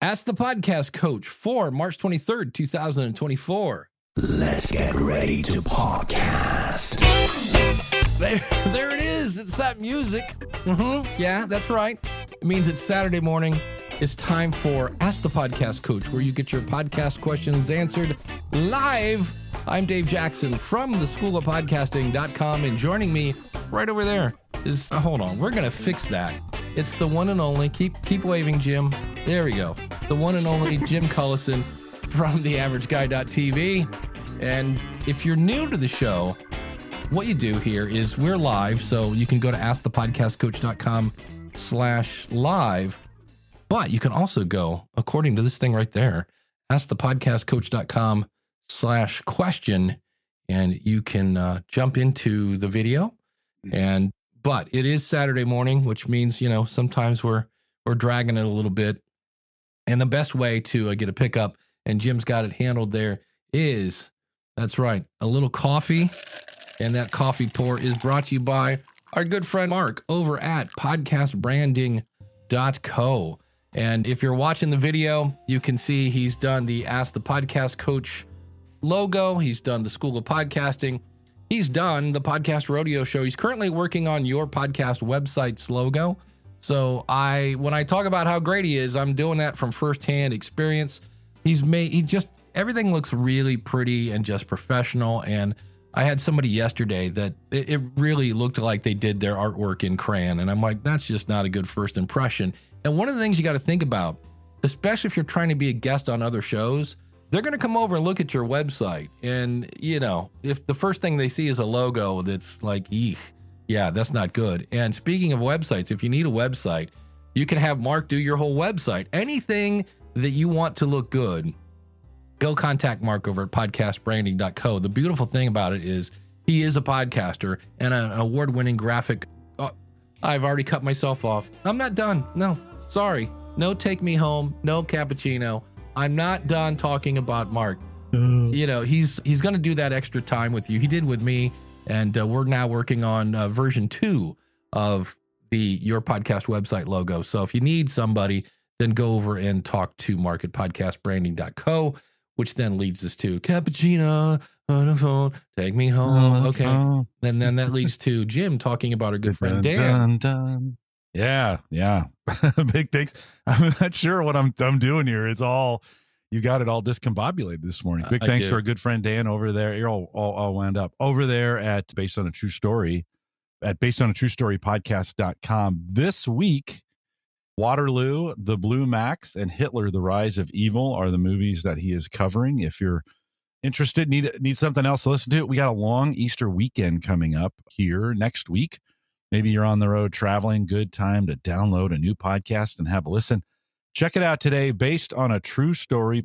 Ask the Podcast Coach for March 23rd, 2024. Let's get ready to podcast. There it is. It's that music. Yeah, that's right. It means it's Saturday morning. It's time for Ask the Podcast Coach, where you get your podcast questions answered live. I'm Dave Jackson from theschoolofpodcasting.com, and joining me right over there is, hold on, we're going to fix that. It's the one and only, keep waving, Jim. There we go. The one and only Jim Cullison from theaverageguy.tv. And if you're new to the show, what you do here is we're live, so you can go to askthepodcastcoach.com/live, but you can also go, according to this thing right there, askthepodcastcoach.com/question, and you can jump into the video. But it is Saturday morning, which means, you know, sometimes we're dragging it a little bit. And the best way to get a pickup, and Jim's got it handled there, is, that's right, a little coffee. And that coffee pour is brought to you by our good friend Mark over at podcastbranding.co. And if you're watching the video, you can see he's done the Ask the Podcast Coach logo. He's done the School of Podcasting. He's done the Podcast Rodeo Show. He's currently working on your podcast website's logo. So when I talk about how great he is, I'm doing that from firsthand experience. Everything looks really pretty and just professional. And I had somebody yesterday that it really looked like they did their artwork in crayon. And I'm like, that's just not a good first impression. And one of the things you got to think about, especially if you're trying to be a guest on other shows, they're going to come over and look at your website. And, you know, if the first thing they see is a logo that's like, eek, yeah, that's not good. And speaking of websites, if you need a website, you can have Mark do your whole website. Anything that you want to look good, go contact Mark over at podcastbranding.co. The beautiful thing about it is he is a podcaster and an award-winning graphic. Oh, I've already cut myself off. I'm not done. No, sorry. No take me home. No cappuccino. I'm not done talking about Mark. You know, he's going to do that extra time with you. He did with me, and we're now working on version 2 of your podcast website logo. So if you need somebody, then go over and talk to Mark at podcastbranding.co, which then leads us to cappuccino on the phone, take me home. Okay. And then that leads to Jim talking about our good friend Dan. Yeah. Big thanks. I'm not sure what I'm doing here. It's all, you got it all discombobulated this morning. Big thanks to our good friend Dan over there. You're all wound up over there at Based on a True Story at basedonatruestorypodcast.com. This week, Waterloo, The Blue Max, and Hitler, The Rise of Evil are the movies that he is covering. If you're interested, need something else to listen to, we got a long Easter weekend coming up here next week. Maybe you're on the road traveling. Good time to download a new podcast and have a listen. Check it out today, based on a true story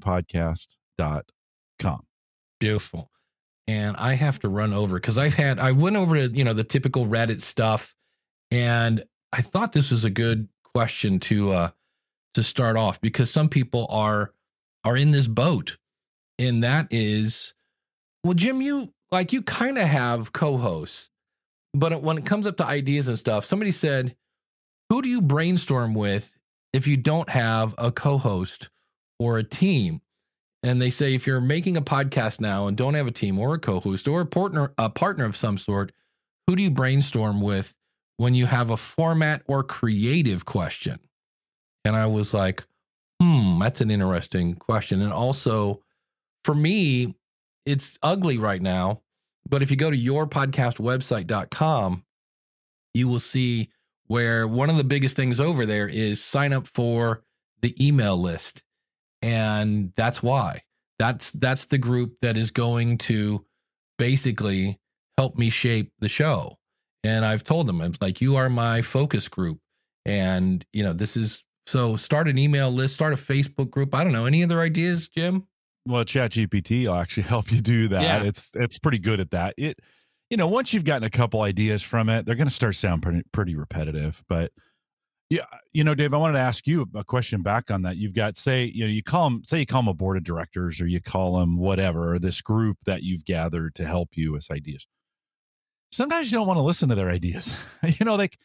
podcast.com. Beautiful. And I have to run over because I went over to, the typical Reddit stuff, and I thought this was a good question to start off, because some people are in this boat, and that is, well, Jim, you kind of have co-hosts. But when it comes up to ideas and stuff, somebody said, who do you brainstorm with if you don't have a co-host or a team? And they say, if you're making a podcast now and don't have a team or a co-host or a partner of some sort, who do you brainstorm with when you have a format or creative question? And I was like, that's an interesting question. And also, for me, it's ugly right now. But if you go to yourpodcastwebsite.com, you will see where one of the biggest things over there is sign up for the email list. And that's why. That's the group that is going to basically help me shape the show. And I've told them, I'm like, you are my focus group. And, this is, so start an email list, start a Facebook group. I don't know. Any other ideas, Jim? Well, ChatGPT will actually help you do that. Yeah. It's pretty good at that. Once you've gotten a couple ideas from it, they're going to start sound pretty repetitive. But yeah, Dave, I wanted to ask you a question back on that. You've got, you call them a board of directors, or you call them whatever, or this group that you've gathered to help you with ideas. Sometimes you don't want to listen to their ideas.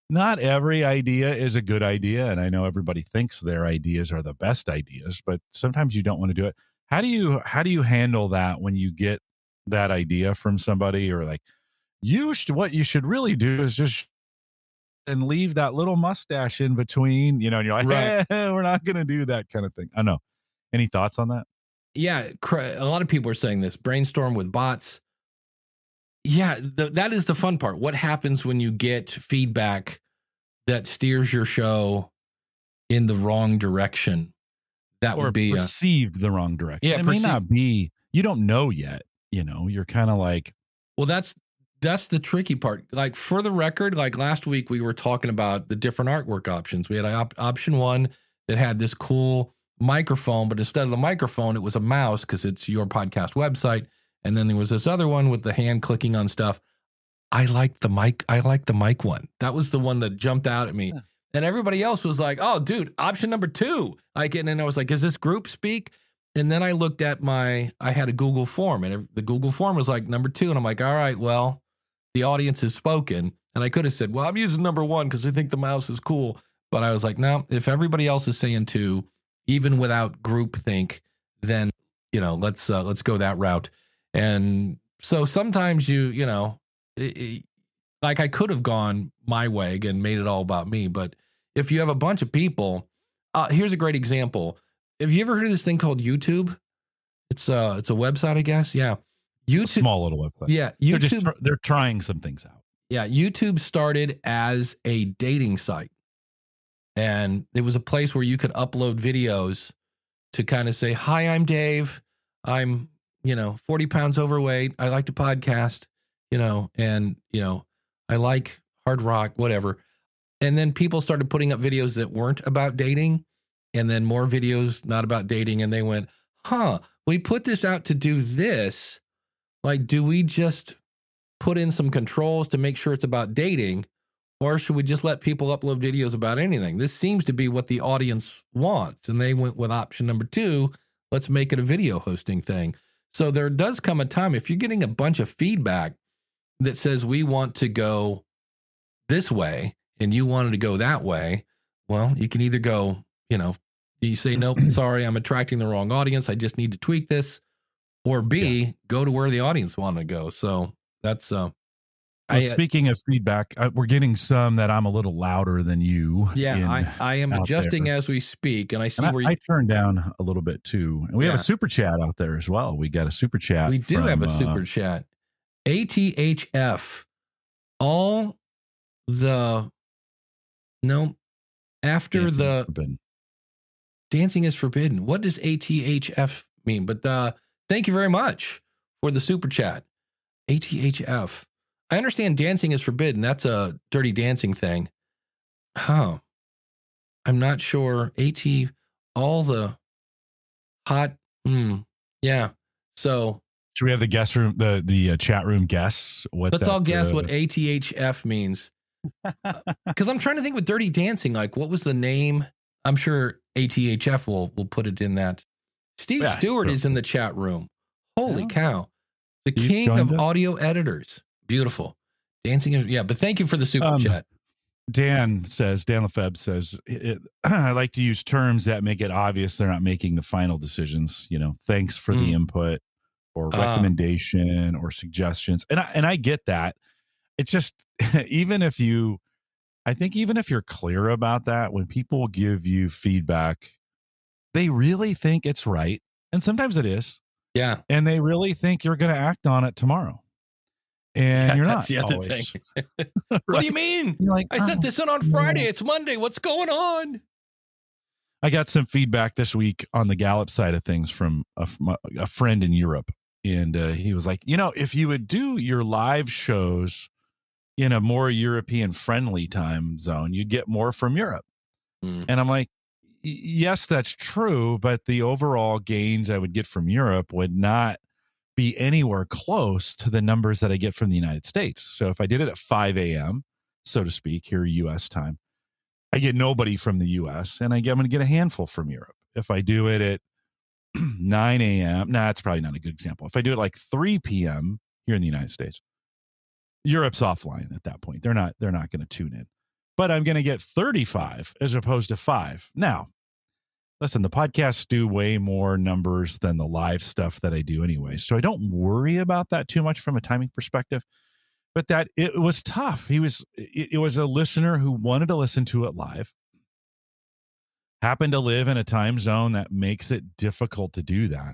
not every idea is a good idea, and I know everybody thinks their ideas are the best ideas, but sometimes you don't want to do it. How do you handle that when you get that idea from somebody, or like what you should really do is just and leave that little mustache in between, and you're like, Right. hey, we're not going to do that kind of thing. I know. Any thoughts on that? Yeah, a lot of people are saying this. Brainstorm with bots. Yeah, that is the fun part. What happens when you get feedback that steers your show in the wrong direction? That Or would be perceived the wrong direction. Yeah, it may not be. You don't know yet. You're kind of like, well, that's the tricky part. Like, for the record, like last week we were talking about the different artwork options. We had option one that had this cool microphone, but instead of the microphone, it was a mouse because it's your podcast website. And then there was this other one with the hand clicking on stuff. I liked the mic one. That was the one that jumped out at me. Yeah. And everybody else was like, oh, dude, option number 2. And then I was like, is this group speak? And then I looked at I had a Google form, and the Google form was like number 2. And I'm like, all right, well, the audience has spoken. And I could have said, well, I'm using number 1 because I think the mouse is cool. But I was like, no, if everybody else is saying 2, even without groupthink, then, let's go that route. And so sometimes like I could have gone my way and made it all about me. But if you have a bunch of people, here's a great example. Have you ever heard of this thing called YouTube? It's a website, I guess. Yeah. YouTube, a small little website. Yeah. YouTube. They're trying some things out. Yeah. YouTube started as a dating site. And it was a place where you could upload videos to kind of say, hi, I'm Dave. I'm 40 pounds overweight. I like to podcast, and, I like hard rock, whatever. And then people started putting up videos that weren't about dating, and then more videos not about dating. And they went, we put this out to do this. Like, do we just put in some controls to make sure it's about dating, or should we just let people upload videos about anything? This seems to be what the audience wants. And they went with option number 2. Let's make it a video hosting thing. So there does come a time, if you're getting a bunch of feedback that says we want to go this way and you wanted to go that way, well, you can either go, you say, nope, sorry, I'm attracting the wrong audience. I just need to tweak this. Or B, go to where the audience want to go. So that's speaking of feedback, we're getting some that I'm a little louder than you. Yeah, I am adjusting there as we speak, and I see where I turned down a little bit too. And we have a super chat out there as well. We got a super chat. We do have a super chat. ATHF. After the dancing is forbidden. What does ATHF mean? But thank you very much for the super chat. ATHF. I understand dancing is forbidden. That's a Dirty Dancing thing. I'm not sure. All the hot. Yeah. So should we have the guest room, the chat room guess? Let's all guess what ATHF means. Because I'm trying to think with Dirty Dancing, like what was the name? I'm sure ATHF will put it in that. Steve Stewart is in the chat room. Holy cow. The king of audio editors. Beautiful. Dancing. But thank you for the super chat. Dan Lefebvre says, I like to use terms that make it obvious they're not making the final decisions. Thanks for the input or recommendation or suggestions. And I get that. It's just, even if you're clear about that, when people give you feedback, they really think it's right. And sometimes it is. Yeah. And they really think you're going to act on it tomorrow. And you're not. That's the other thing. Right? What do you mean? Like, I sent this in on Friday. It's Monday. What's going on? I got some feedback this week on the Gallup side of things from a friend in Europe. And he was like, if you would do your live shows in a more European friendly time zone, you'd get more from Europe. And I'm like, yes, that's true. But the overall gains I would get from Europe would not be anywhere close to the numbers that I get from the United States. So if I did it at 5 a.m., so to speak, here U.S. time, I get nobody from the U.S. and I'm going to get a handful from Europe. If I do it at 9 a.m., it's probably not a good example. If I do it like 3 p.m. here in the United States, Europe's offline at that point. They're not going to tune in. but I'm going to get 35 as opposed to 5. Now, listen, the podcasts do way more numbers than the live stuff that I do anyway. So I don't worry about that too much from a timing perspective. But that it was tough. It was a listener who wanted to listen to it live, happened to live in a time zone that makes it difficult to do that.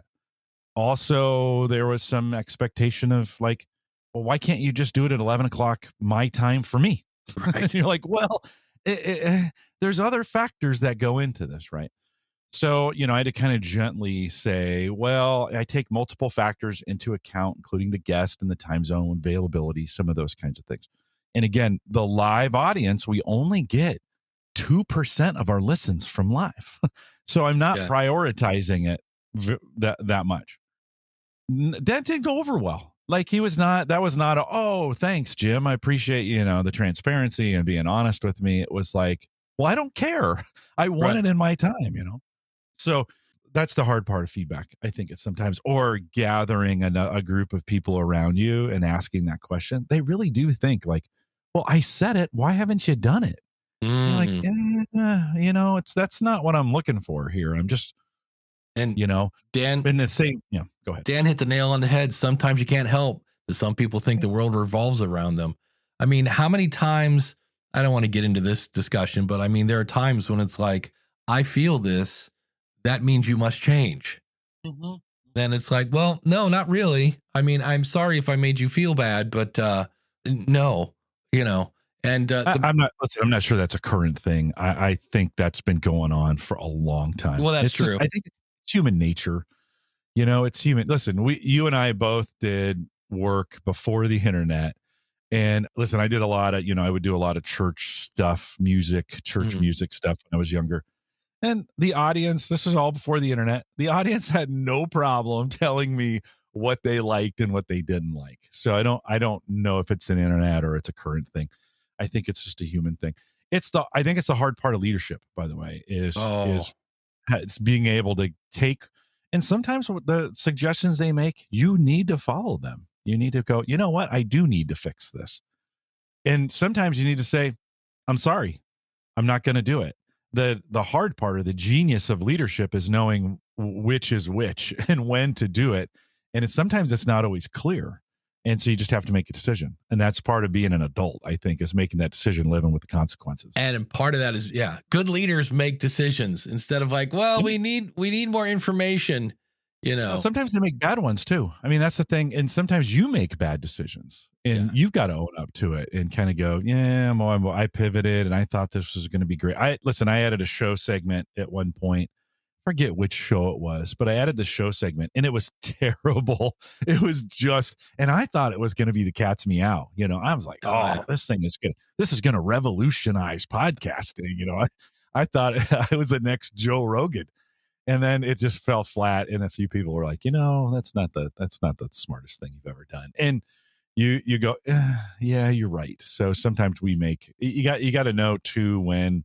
Also, there was some expectation of like, well, why can't you just do it at 11 o'clock my time for me? Right. You're like, well, there's other factors that go into this, right? So, I had to kind of gently say, well, I take multiple factors into account, including the guest and the time zone availability, some of those kinds of things. And again, the live audience, we only get 2% of our listens from live. So I'm not prioritizing it that much. That didn't go over well. Like that was not oh, thanks, Jim. I appreciate, the transparency and being honest with me. It was like, well, I don't care. I want it in my time, So that's the hard part of feedback. I think it's sometimes, or gathering a group of people around you and asking that question. They really do think like, well, I said it. Why haven't you done it? Like, that's not what I'm looking for here. I'm just, Dan, in the same, go ahead. Dan hit the nail on the head. Sometimes you can't help that some people think the world revolves around them. I mean, how many times, I don't want to get into this discussion, but I mean, there are times when it's like, I feel this, that means you must change. Mm-hmm. Then it's like, well, no, not really. I mean, I'm sorry if I made you feel bad, but no, and I'm not sure that's a current thing. I think that's been going on for a long time. Well, that's true. I think it's human nature. It's human. Listen, you and I both did work before the internet. And listen, I did a lot of, I would do a lot of church stuff, music stuff when I was younger. And the audience, this was all before the internet. The audience had no problem telling me what they liked and what they didn't like. So I don't know if it's an internet or it's a current thing. I think it's just a human thing. I think it's the hard part of leadership, by the way, is it's being able to take, and sometimes the suggestions they make, you need to follow them. You need to go, you know what? I do need to fix this. And sometimes you need to say, I'm sorry, I'm not going to do it. The hard part, or the genius of leadership, is knowing which is which and when to do it. And sometimes it's not always clear. And so you just have to make a decision. And that's part of being an adult, I think, is making that decision, living with the consequences. And part of that is, good leaders make decisions instead of like, well, we need more information, Well, sometimes they make bad ones too. I mean, that's the thing. And sometimes you make bad decisions and you've got to own up to it and kind of go, I pivoted and I thought this was going to be great. I added a show segment at one point. Forget which show it was, but I added the show segment and it was terrible. It was just, and I thought it was going to be the cat's meow. I was like, this is going to revolutionize podcasting. I thought I was the next Joe Rogan, and then it just fell flat. And a few people were like, that's not the smartest thing you've ever done. And you go, yeah, you're right. So sometimes you got to know too,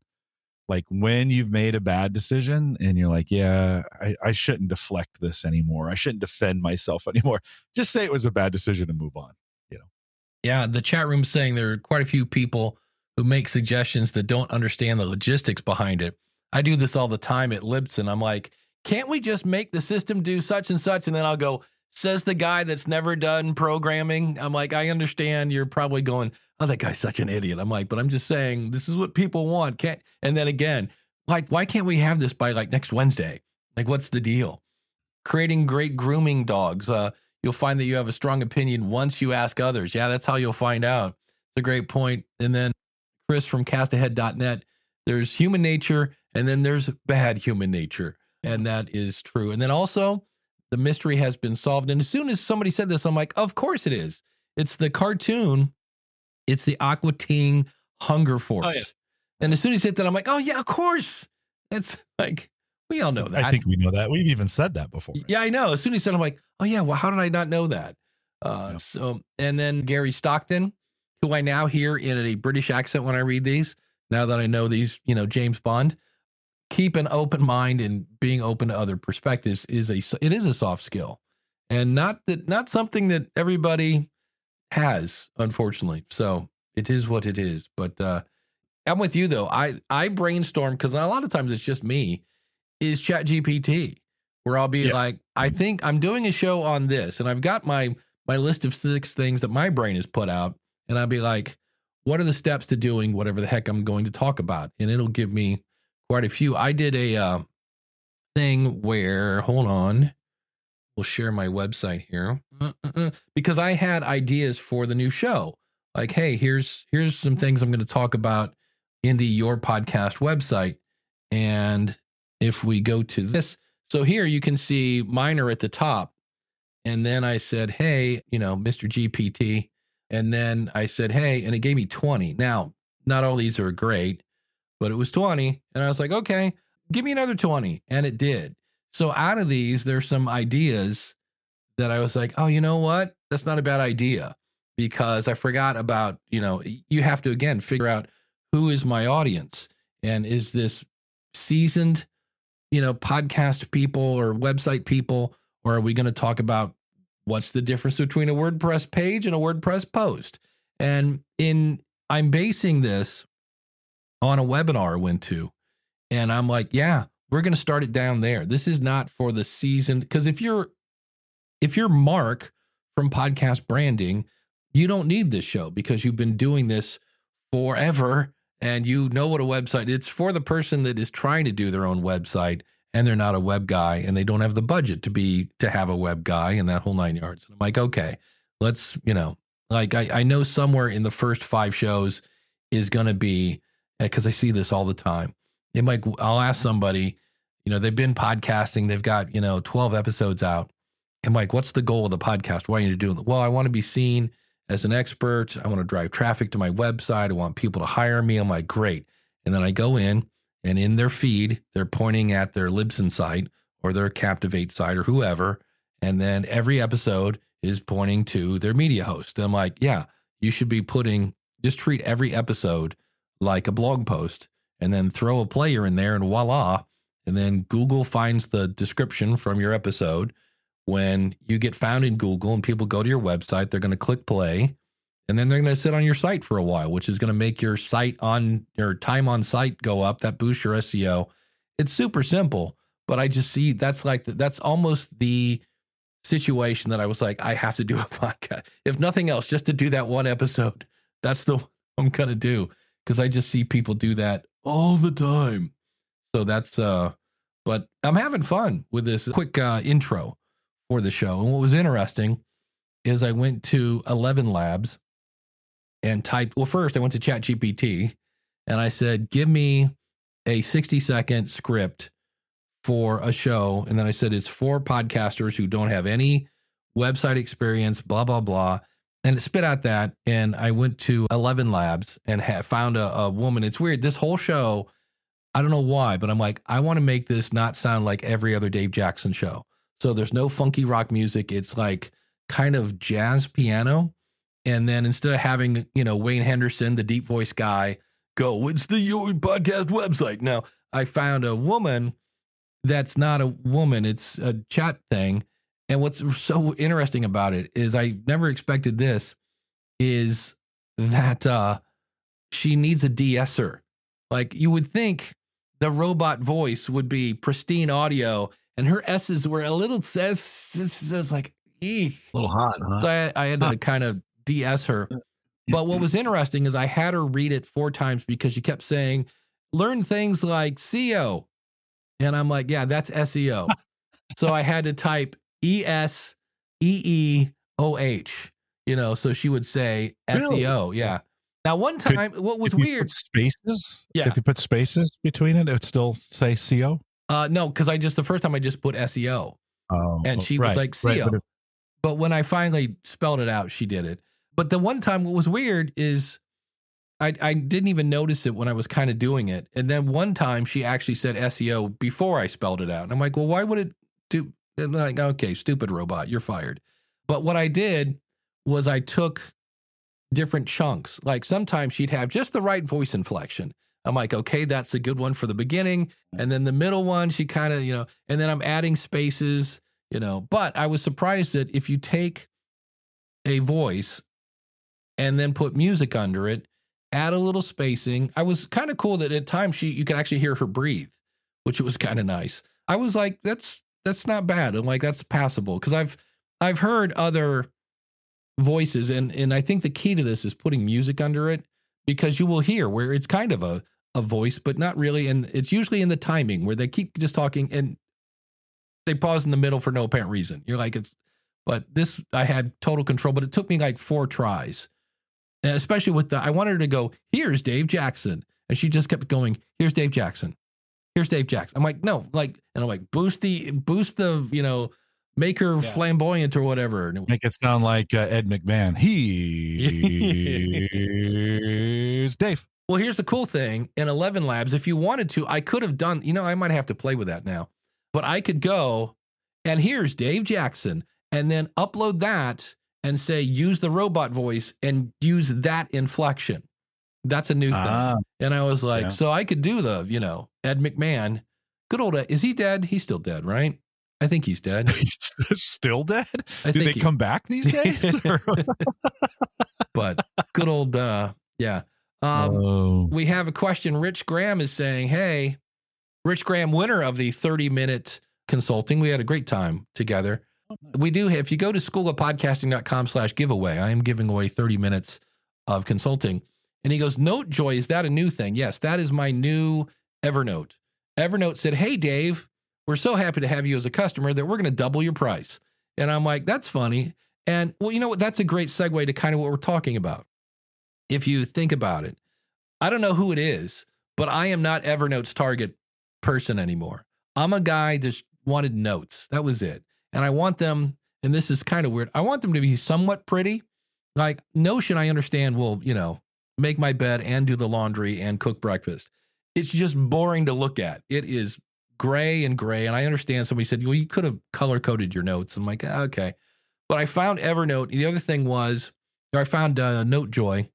when you've made a bad decision and you're like, I shouldn't deflect this anymore. I shouldn't defend myself anymore. Just say it was a bad decision and move on. Yeah. The chat room's saying there are quite a few people who make suggestions that don't understand the logistics behind it. I do this all the time at Libsyn. I'm like, can't we just make the system do such and such? And then I'll go, says the guy that's never done programming. I'm like, I understand you're probably going, oh, that guy's such an idiot. I'm like, but I'm just saying this is what people want. And then again, like, why can't we have this by like next Wednesday? Like, what's the deal? Creating great grooming dogs. You'll find that you have a strong opinion once you ask others. Yeah, that's how you'll find out. It's a great point. And then Chris from castahead.net, there's human nature and then there's bad human nature. And that is true. And then also the mystery has been solved. And as soon as somebody said this, I'm like, of course it is. It's the cartoon. It's the Aqua Teen Hunger Force. Oh, yeah. And as soon as he said that, I'm like, oh, yeah, of course. It's like, we all know that. I think we know that. We've even said that before. Yeah, I know. As soon as he said, I'm like, oh, yeah, well, how did I not know that? So, and then Gary Stockton, who I now hear in a British accent when I read these, now that I know these, James Bond, keep an open mind and being open to other perspectives is a soft skill, and not something that everybody has, unfortunately. So it is what it is. But I'm with you though. I brainstorm because a lot of times it's just me, is ChatGPT, where I'll be like, I think I'm doing a show on this, and I've got my list of 6 things that my brain has put out, and I'll be like, what are the steps to doing whatever the heck I'm going to talk about? And it'll give me quite a few. I did a thing where, hold on, we'll share my website here because I had ideas for the new show. Like, hey, here's some things I'm going to talk about in the Your Podcast website. And if we go to this, so here you can see mine are at the top. And then I said, hey, Mr. GPT. And then I said, hey, and it gave me 20. Now, not all these are great, but it was 20. And I was like, okay, give me another 20. And it did. So out of these, there's some ideas that I was like, oh, you know what? That's not a bad idea, because I forgot about, you have to, again, figure out who is my audience, and is this seasoned, podcast people or website people, or are we going to talk about what's the difference between a WordPress page and a WordPress post? And I'm basing this on a webinar I went to, and I'm like, yeah, we're going to start it down there. This is not for the season, because if you're Mark from Podcast Branding, you don't need this show because you've been doing this forever and you know what a website. It's for the person that is trying to do their own website and they're not a web guy and they don't have the budget to have a web guy and that whole 9 yards. And I'm like, okay, let's, I know somewhere in the first 5 shows is going to be, because I see this all the time. I'll ask somebody, they've been podcasting, they've got, 12 episodes out. I'm like, what's the goal of the podcast? Why are you doing it? Well, I want to be seen as an expert. I want to drive traffic to my website. I want people to hire me. I'm like, great. And then I go in, and in their feed, they're pointing at their Libsyn site or their Captivate site or whoever. And then every episode is pointing to their media host. And I'm like, yeah, you should be just treat every episode like a blog post, and then throw a player in there and voila. And then Google finds the description from your episode. When you get found in Google and people go to your website, they're going to click play, and then they're going to sit on your site for a while, which is going to make your time on site go up. That boosts your SEO. It's super simple, but I just see that's almost the situation that I was like, I have to do a podcast. If nothing else, just to do that one episode. That's the I'm going to do, because I just see people do that all the time. So that's, but I'm having fun with this quick intro for the show. And what was interesting is I went to 11 Labs and first I went to ChatGPT and I said, give me a 60-second script for a show. And then I said, it's for podcasters who don't have any website experience, blah, blah, blah. And it spit out that. And I went to 11 Labs and found a woman. It's weird. This whole show, I don't know why, but I'm like, I want to make this not sound like every other Dave Jackson show. So there's no funky rock music. It's like kind of jazz piano. And then instead of having, Wayne Henderson, the deep voice guy, go, what's the Your Podcast website? Now, I found a woman that's not a woman. It's a chat thing. And what's so interesting about it is I never expected this, is that she needs a de-esser. Like, you would think the robot voice would be pristine audio, and her S's were a little like, eek. A little hot, huh? So I had to kind of de-ess her. But what was interesting is I had her read it 4 times because she kept saying, learn things like SEO. And I'm like, yeah, that's SEO. So I had to type ESEEOH, so she would say SEO. Yeah. Now, one time, what was weird. Spaces? Yeah. If you put spaces between it would still say CO? No, because the first time I just put SEO. Oh, and she was like CO. Right, but when I finally spelled it out, she did it. But the one time, what was weird is I didn't even notice it when I was kind of doing it. And then one time she actually said SEO before I spelled it out. And I'm like, well, why would it do? I'm like, okay, stupid robot, you're fired. But what I did was I took different chunks. Like sometimes she'd have just the right voice inflection. I'm like, okay, that's a good one for the beginning. And then the middle one, she kind of, and then I'm adding spaces, But I was surprised that if you take a voice and then put music under it, add a little spacing. I was kind of cool that at times you could actually hear her breathe, which was kind of nice. I was like, that's not bad. I'm like, that's passable. Cause I've heard other voices and I think the key to this is putting music under it, because you will hear where it's kind of a voice, but not really. And it's usually in the timing where they keep just talking and they pause in the middle for no apparent reason. You're like, but this, I had total control, but it took me like 4 tries. And especially with I wanted her to go, here's Dave Jackson. And she just kept going, here's Dave Jackson. Here's Dave Jackson. I'm like, no, like, and I'm like, boost the, make her flamboyant or whatever. Make it sound like Ed McMahon. Here's Dave. Well, here's the cool thing. In 11 Labs, if you wanted to, I could have done, I might have to play with that now, but I could go and here's Dave Jackson and then upload that and say, use the robot voice and use that inflection. That's a new thing. And I was like, so I could do the, Ed McMahon, good old, is he dead? He's still dead, right? I think he's dead. He's still dead? Do they come back these days? But good old, yeah. We have a question. Rich Graham is saying, hey, Rich Graham, winner of the 30-minute consulting. We had a great time together. We do, if you go to schoolofpodcasting.com/giveaway, I am giving away 30 minutes of consulting. And he goes, NoteJoy, is that a new thing? Yes, that is my new Evernote. Evernote said, hey, Dave, we're so happy to have you as a customer that we're going to double your price. And I'm like, that's funny. And well, you know what? That's a great segue to kind of what we're talking about. If you think about it, I don't know who it is, but I am not Evernote's target person anymore. I'm a guy that wanted notes. That was it. And I want them, and this is kind of weird, I want them to be somewhat pretty. Like Notion, I understand will, make my bed and do the laundry and cook breakfast. It's just boring to look at. It is gray. And I understand somebody said, well, you could have color coded your notes. I'm like, okay. But I found Evernote. The other thing was, I found NoteJoy.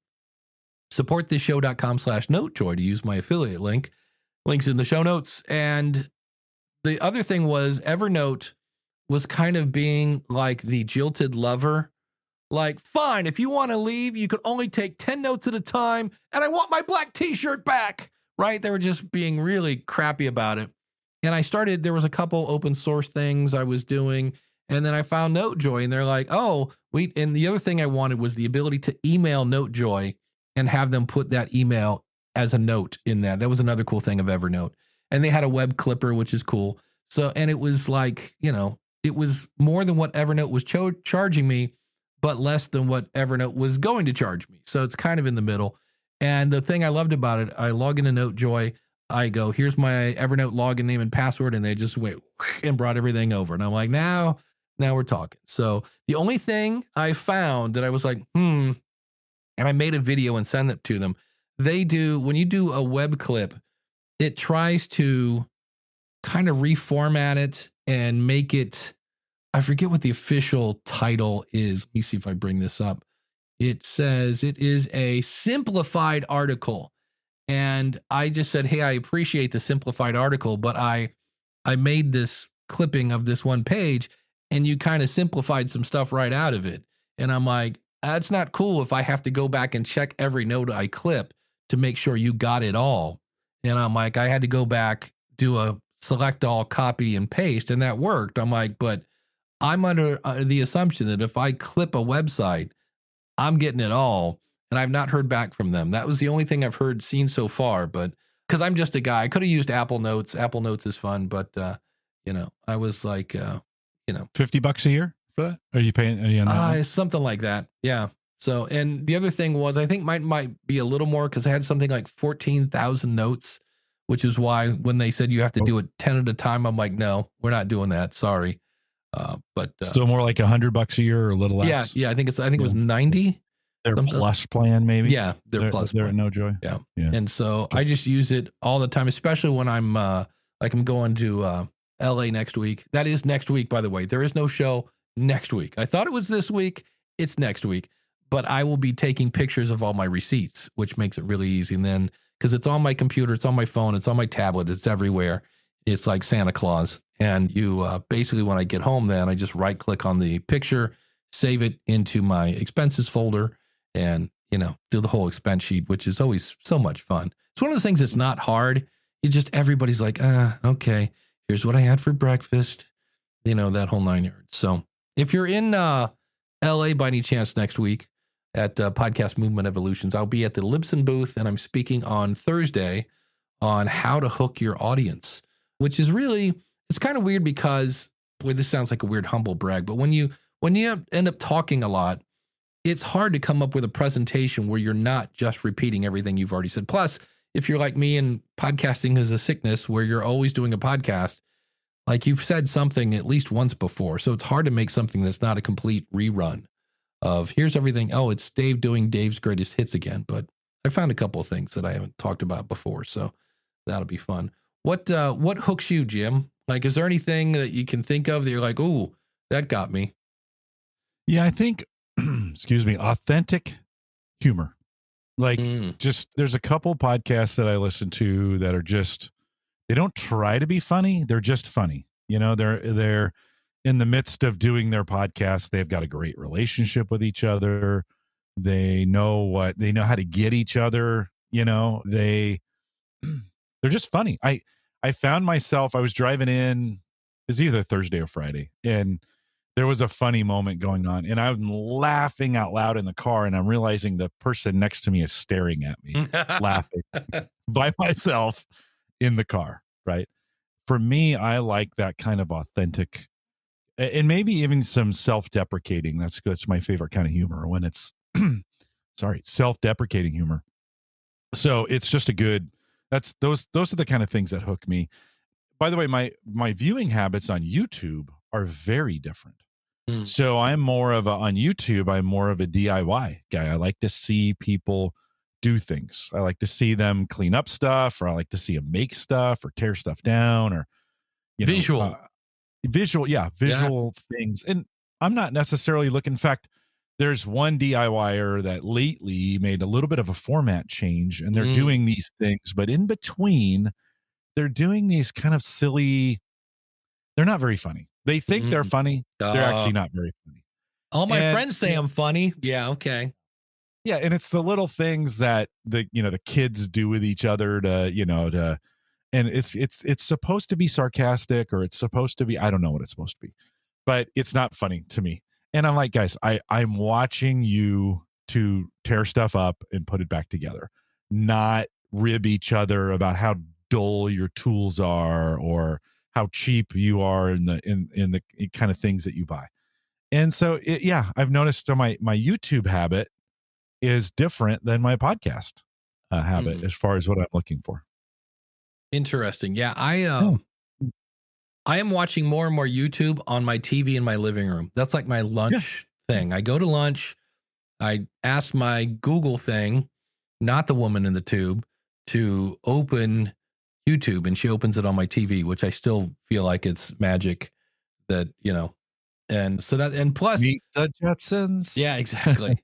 Supportthishow.com/NoteJoy to use my affiliate link. Links in the show notes. And the other thing was Evernote was kind of being like the jilted lover. Like, fine, if you want to leave, you could only take 10 notes at a time. And I want my black t-shirt back. Right? They were just being really crappy about it. And there was a couple open source things I was doing. And then I found NoteJoy and they're like, and the other thing I wanted was the ability to email NoteJoy and have them put that email as a note in that. That was another cool thing of Evernote. And they had a web clipper, which is cool. So, and it was like, it was more than what Evernote was charging me, but less than what Evernote was going to charge me. So it's kind of in the middle. And the thing I loved about it, I log into NoteJoy. I go, here's my Evernote login name and password. And they just went and brought everything over. And I'm like, now we're talking. So the only thing I found that I was like, and I made a video and sent it to them. When you do a web clip, it tries to kind of reformat it and make it, I forget what the official title is. Let me see if I bring this up. It says it is a simplified article. And I just said, hey, I appreciate the simplified article, but I made this clipping of this one page and you kind of simplified some stuff right out of it. And I'm like, that's not cool if I have to go back and check every note I clip to make sure you got it all. And I'm like, I had to go back, do a select all, copy and paste, and that worked. I'm like, but I'm under the assumption that if I clip a website, I'm getting it all. And I've not heard back from them. That was the only thing I've seen so far. But because I'm just a guy, I could have used Apple Notes. Apple Notes is fun, but I was like, $50 a year for that? Are you paying? Something like that. Yeah. So, and the other thing was, I think might be a little more because I had something like 14,000 notes, which is why when they said you have to do it 10 at a time, I'm like, no, we're not doing that. Sorry. But so more like $100 a year or a little less. Yeah. I think it was 90. Their plus plan, maybe. Yeah. Their plus they're plan. NoteJoy. Yeah. And so I just use it all the time, especially when I'm going to LA next week. That is next week, by the way. There is no show next week. I thought it was this week. It's next week. But I will be taking pictures of all my receipts, which makes it really easy. And then, because it's on my computer, it's on my phone, it's on my tablet, it's everywhere. It's like Santa Claus. And you basically, when I get home, then I just right click on the picture, save it into my expenses folder. And, do the whole expense sheet, which is always so much fun. It's one of those things that's not hard. Everybody's like, okay, here's what I had for breakfast, that whole 9 yards. So if you're in LA by any chance next week at Podcast Movement Evolutions, I'll be at the Libsyn booth, and I'm speaking on Thursday on how to hook your audience, which is really, it's kind of weird because, boy, this sounds like a weird humble brag, but when you end up talking a lot, it's hard to come up with a presentation where you're not just repeating everything you've already said. Plus, if you're like me and podcasting is a sickness where you're always doing a podcast, like you've said something at least once before. So it's hard to make something that's not a complete rerun of here's everything. Oh, it's Dave doing Dave's greatest hits again. But I found a couple of things that I haven't talked about before. So that'll be fun. What hooks you, Jim? Like, is there anything that you can think of that you're like, ooh, that got me? Yeah, I think, excuse me, authentic humor. Like just, there's a couple podcasts that I listen to that are just, they don't try to be funny. They're just funny. They're in the midst of doing their podcast. They've got a great relationship with each other. They know how to get each other. They're just funny. I found myself, I was driving in, it was either Thursday or Friday, and there was a funny moment going on, and I'm laughing out loud in the car, and I'm realizing the person next to me is staring at me, laughing by myself in the car, right? For me, I like that kind of authentic, and maybe even some self-deprecating. That's my favorite kind of humor, when it's, self-deprecating humor. So it's just a good, those are the kind of things that hook me. By the way, my viewing habits on YouTube are very different. So on YouTube, I'm more of a DIY guy. I like to see people do things. I like to see them clean up stuff, or I like to see them make stuff or tear stuff down, or visual things. And I'm not necessarily looking. In fact, there's one DIYer that lately made a little bit of a format change, and they're doing these things, but in between, they're doing these kind of silly. They're not very funny. They think they're funny. They're actually not very funny. All my friends say I'm funny. Yeah. Okay. Yeah. And it's the little things that the kids do with each other and it's supposed to be sarcastic, or it's supposed to be, I don't know what it's supposed to be, but it's not funny to me. And I'm like, guys, I'm watching you to tear stuff up and put it back together, not rib each other about how dull your tools are, or how cheap you are in the kind of things that you buy. And so, I've noticed my YouTube habit is different than my podcast habit as far as what I'm looking for. Interesting. Yeah. I am watching more and more YouTube on my TV in my living room. That's like my lunch thing. I go to lunch. I ask my Google thing, not the woman in the tube, to open YouTube, and she opens it on my TV, which I still feel like it's magic that, and so that, and plus Meet the Jetsons. Yeah, exactly.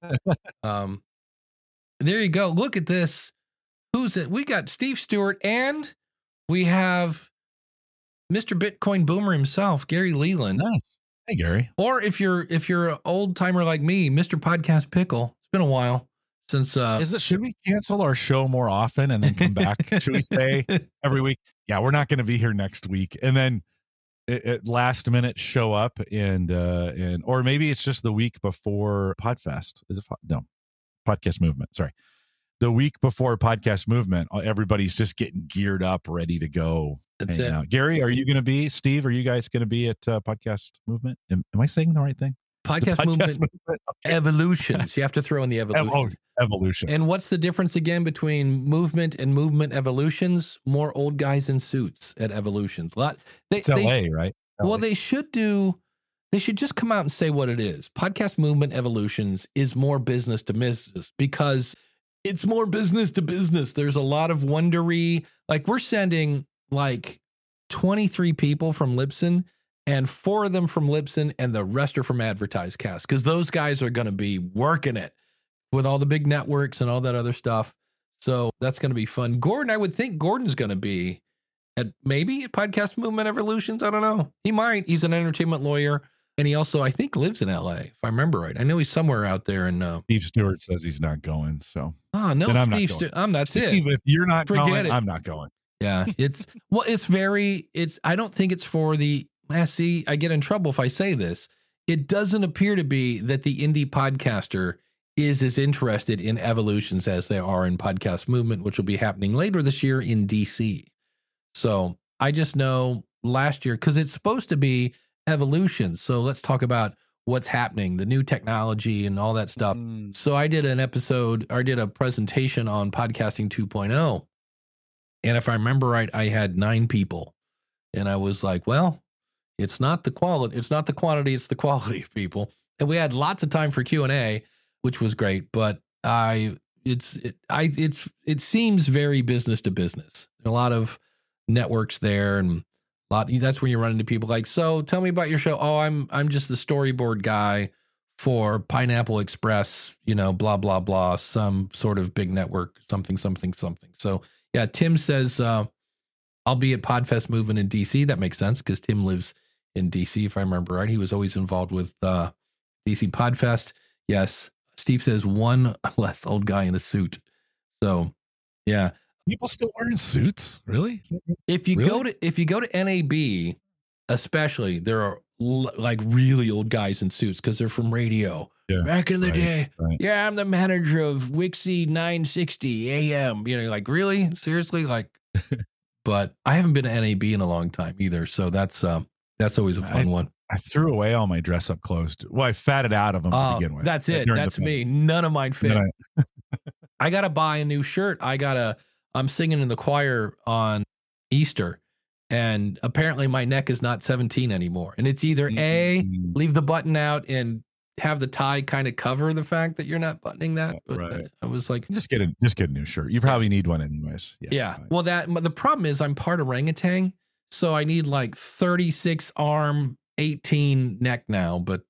There you go. Look at this. Who's it? We got Steve Stewart, and we have Mr. Bitcoin Boomer himself, Gary Leland. Nice. Hey, Gary. Or if you're an old timer like me, Mr. Podcast Pickle. It's been a while since. Should we cancel our show more often and then come back? Should we say every week? Yeah, we're not going to be here next week, and then at last minute show up and or maybe it's just the week before Podfest. Is it no Podcast Movement? Sorry, the week before Podcast Movement. Everybody's just getting geared up, ready to go. That's it. Out. Gary, are you going to be? Steve, are you guys going to be at Podcast Movement? Am I saying the right thing? Podcast Movement okay. Evolutions. You have to throw in the evolution. Evolution. And what's the difference again between movement and movement evolutions? More old guys in suits at Evolutions. It's LA, right? LA. Well, they should just come out and say what it is. Podcast Movement Evolutions is more business to business, because it's more business to business. There's a lot of wondery, like we're sending like 23 people from Libsyn, and 4 of them from Libsyn, and the rest are from AdvertiseCast, because those guys are going to be working it with all the big networks and all that other stuff. So that's going to be fun. Gordon, I would think Gordon's going to be at maybe Podcast Movement Evolutions. I don't know. He might. He's an entertainment lawyer. And he also, I think, lives in LA, if I remember right. I know he's somewhere out there in. Steve Stewart says he's not going. So. Oh, no, I'm Steve Stewart. That's it. Steve, if you're not Forget going, it. I'm not going. Yeah. I don't think it's for the, see, I get in trouble if I say this. It doesn't appear to be that the indie podcaster is as interested in Evolutions as they are in Podcast Movement, which will be happening later this year in DC. So I just know last year, because it's supposed to be Evolution. So let's talk about what's happening, the new technology and all that stuff. So I did a presentation on Podcasting 2.0. And if I remember right, I had 9 people. And I was like, well, it's not the quality, it's the quality of people. And we had lots of time for Q&A, which was great, but it seems very business to business. A lot of networks there, and that's when you run into people like, so tell me about your show. Oh, I'm just the storyboard guy for Pineapple Express, blah, blah, blah, some sort of big network, something. So yeah, Tim says, I'll be at Podfest Movement in DC. That makes sense because Tim lives in DC, if I remember right. He was always involved with DC Podfest. Yes. Steve says one less old guy in a suit. So yeah. People still wearing suits? Really? If you go to NAB, especially, there are like really old guys in suits because they're from radio. Yeah, back in the day. Right. Yeah, I'm the manager of Wixie 960 AM. Like, really? Seriously? Like, but I haven't been to NAB in a long time either. So that's always a fun one. I threw away all my dress up clothes. Well, I fatted out of them to begin with. That's it. That's me. None of mine fit. I got to buy a new shirt. I'm singing in the choir on Easter, and apparently my neck is not 17 anymore. And it's either A, leave the button out and have the tie kind of cover the fact that you're not buttoning that. But right. I was like, just get a new shirt. You probably need one anyways. Yeah. Well, the problem is I'm part orangutan, so I need like 36 arm, 18 neck now. But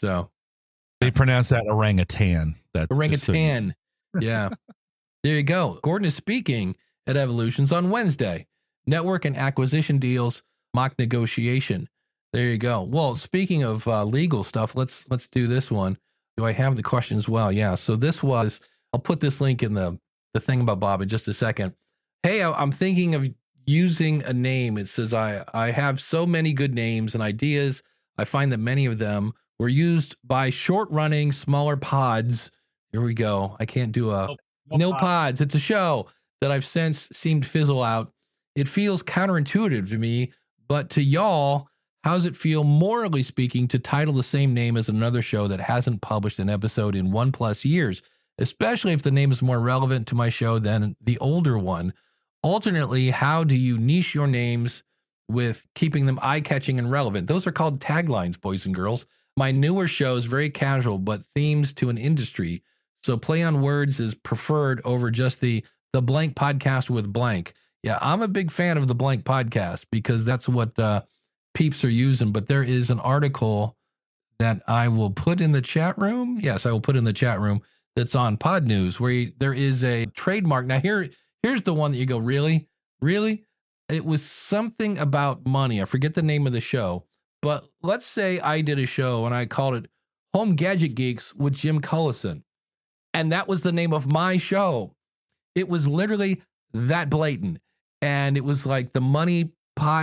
they pronounce that orangutan. That's orangutan. Yeah. There you go. Gordon is speaking at Evolutions on Wednesday. Network and acquisition deals, mock negotiation. There you go. Well, speaking of legal stuff, let's do this one. Do I have the question as well? Yeah. So I'll put this link in the thing about Bob in just a second. Hey, I'm thinking of using a name. It says, I have so many good names and ideas. I find that many of them were used by short-running, smaller pods. Here we go. I can't do no pods. It's a show that I've since seemed to fizzle out. It feels counterintuitive to me, but to y'all, how does it feel, morally speaking, to title the same name as another show that hasn't published an episode in 1+ years, especially if the name is more relevant to my show than the older one? Alternately, how do you niche your names with keeping them eye-catching and relevant? Those are called taglines, boys and girls. My newer show is very casual, but themes to an industry. So play on words is preferred over just the blank podcast with blank. Yeah, I'm a big fan of the blank podcast because that's what peeps are using. But there is an article that I will put in the chat room. Yes, I will put in the chat room that's on Pod News where there is a trademark. Now here's the one that you go, really? Really? It was something about money. I forget the name of the show. But let's say I did a show and I called it Home Gadget Geeks with Jim Cullison. And that was the name of my show. It was literally that blatant. And it was like the money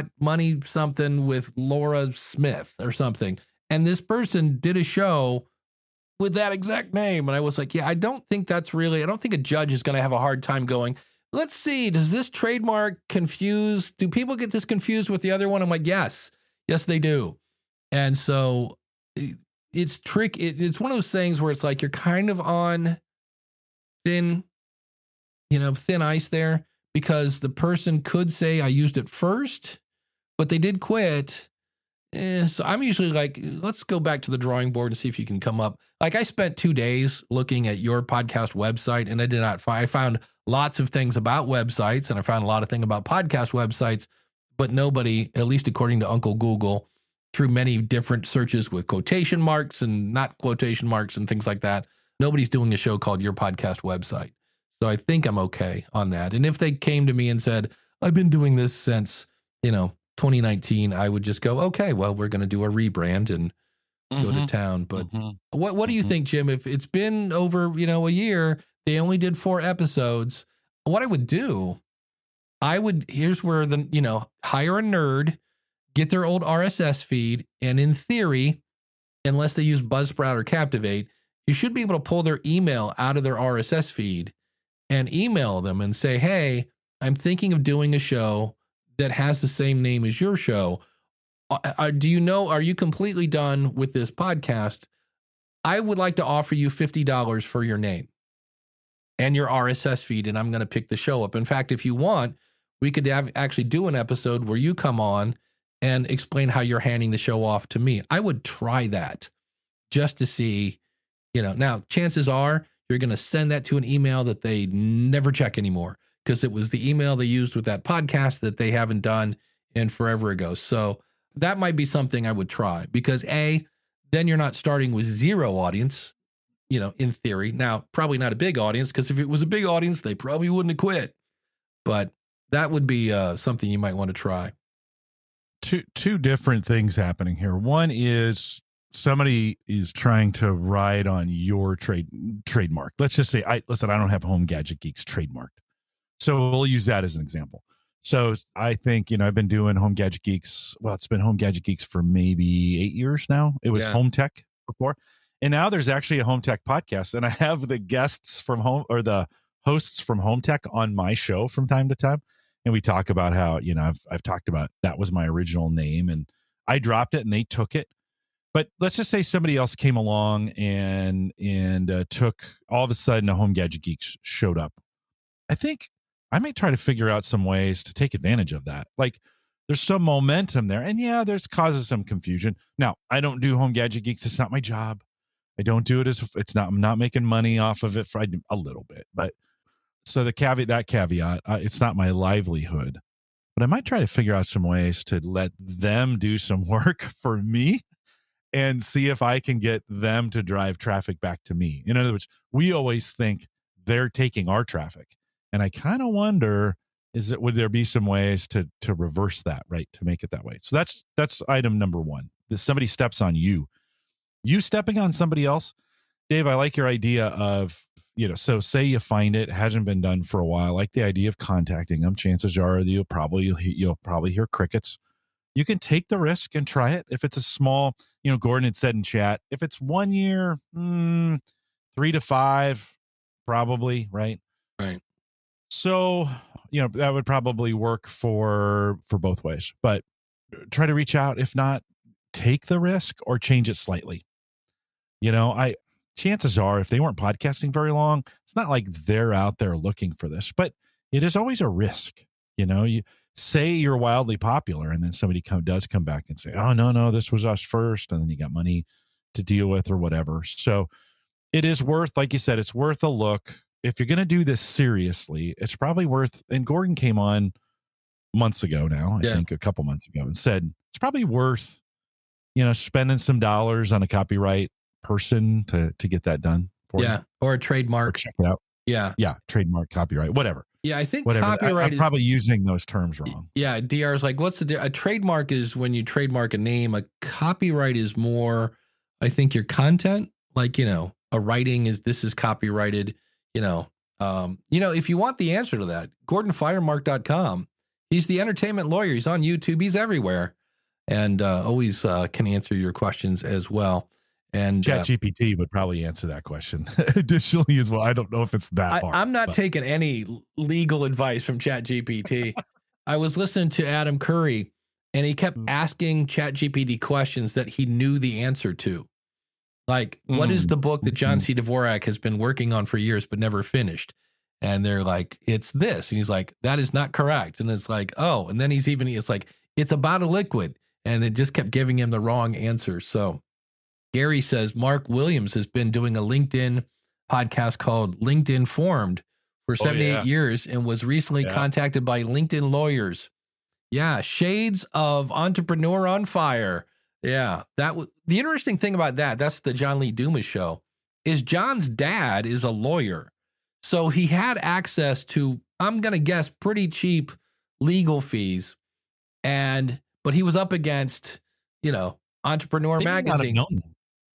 something with Laura Smith or something. And this person did a show with that exact name. And I was like, yeah, I don't think a judge is going to have a hard time going, let's see, does this trademark do people get this confused with the other one? I'm like, yes, they do. And so it's tricky. It's one of those things where it's like, you're kind of on thin ice there, because the person could say I used it first, but they did quit. So I'm usually like, let's go back to the drawing board and see if you can come up. Like, I spent 2 days looking at your podcast website, and I found lots of things about websites, and I found a lot of things about podcast websites, but nobody, at least according to Uncle Google, through many different searches with quotation marks and not quotation marks and things like that, nobody's doing a show called Your Podcast Website. So I think I'm okay on that. And if they came to me and said, I've been doing this since, 2019, I would just go, okay, well, we're going to do a rebrand and go to town. But Mm-hmm. what do you think, Jim? If it's been over, a year, they only did 4 episodes. What I would do, here's where hire a nerd, get their old RSS feed, and in theory, unless they use Buzzsprout or Captivate, you should be able to pull their email out of their RSS feed and email them and say, hey, I'm thinking of doing a show that has the same name as your show. Are you completely done with this podcast? I would like to offer you $50 for your name and your RSS feed, and I'm going to pick the show up. In fact, if you want, we could actually do an episode where you come on and explain how you're handing the show off to me. I would try that just to see, now chances are you're going to send that to an email that they never check anymore because it was the email they used with that podcast that they haven't done in forever ago. So that might be something I would try because then you're not starting with 0 audience, in theory. Now, probably not a big audience because if it was a big audience, they probably wouldn't have quit. But that would be something you might want to try. Two different things happening here. One is somebody is trying to ride on your trademark. Let's just say, I don't have Home Gadget Geeks trademarked. So we'll use that as an example. So I think, I've been doing Home Gadget Geeks. Well, it's been Home Gadget Geeks for maybe 8 years now. It was Home Tech before. And now there's actually a Home Tech podcast. And I have the guests from the hosts from Home Tech on my show from time to time. And we talk about how, I've talked about that was my original name and I dropped it and they took it. But let's just say somebody else came along and took, all of a sudden a Home Gadget Geeks showed up. I think I might try to figure out some ways to take advantage of that. Like there's some momentum there and there's causes some confusion. Now I don't do Home Gadget Geeks. It's not my job. I don't do it I'm not making money off of it for a little bit, but so the caveat, it's not my livelihood, but I might try to figure out some ways to let them do some work for me and see if I can get them to drive traffic back to me. In other words, we always think they're taking our traffic. And I kind of wonder, would there be some ways to reverse that, right? To make it that way. So that's item number 1. If somebody steps on you stepping on somebody else. Dave, I like your idea of, so say you find it hasn't been done for a while. I like the idea of contacting them. Chances are you'll probably hear crickets. You can take the risk and try it. If it's a small, Gordon had said in chat, if it's 1 year, 3 to 5, probably, right? Right. So, that would probably work for both ways, but try to reach out. If not, take the risk or change it slightly. Chances are if they weren't podcasting very long, it's not like they're out there looking for this, but it is always a risk. You say you're wildly popular and then somebody does come back and say, oh, no, this was us first. And then you got money to deal with or whatever. So it is worth, like you said, it's worth a look. If you're going to do this seriously, it's probably worth, and Gordon came on months ago now, I think a couple months ago, and said it's probably worth, spending some dollars on a copyright person to get that done for you. Or a trademark. Or check it out. Yeah, trademark, copyright, whatever. Yeah, I think whatever. copyright I'm probably using those terms wrong. Yeah, DR is like, what's a trademark is when you trademark a name. A copyright is more, I think, your content. Like, a writing this is copyrighted. If you want the answer to that, GordonFiremark.com. He's the entertainment lawyer. He's on YouTube. He's everywhere, and always can answer your questions as well. And ChatGPT would probably answer that question additionally as well. I don't know if it's that hard. I'm not taking any legal advice from ChatGPT. I was listening to Adam Curry, and he kept asking ChatGPT questions that he knew the answer to. Like, what is the book that John C. Dvorak has been working on for years but never finished? And they're like, it's this. And he's like, that is not correct. And it's like, oh. And then it's like, it's about a liquid. And it just kept giving him the wrong answer. So Gary says Mark Williams has been doing a LinkedIn podcast called LinkedIn Formed for 78 years and was recently contacted by LinkedIn lawyers. Yeah, shades of Entrepreneur on Fire. Yeah, the interesting thing about that's the John Lee Dumas show, is John's dad is a lawyer. So he had access to, I'm going to guess, pretty cheap legal fees. But he was up against, Entrepreneur Magazine.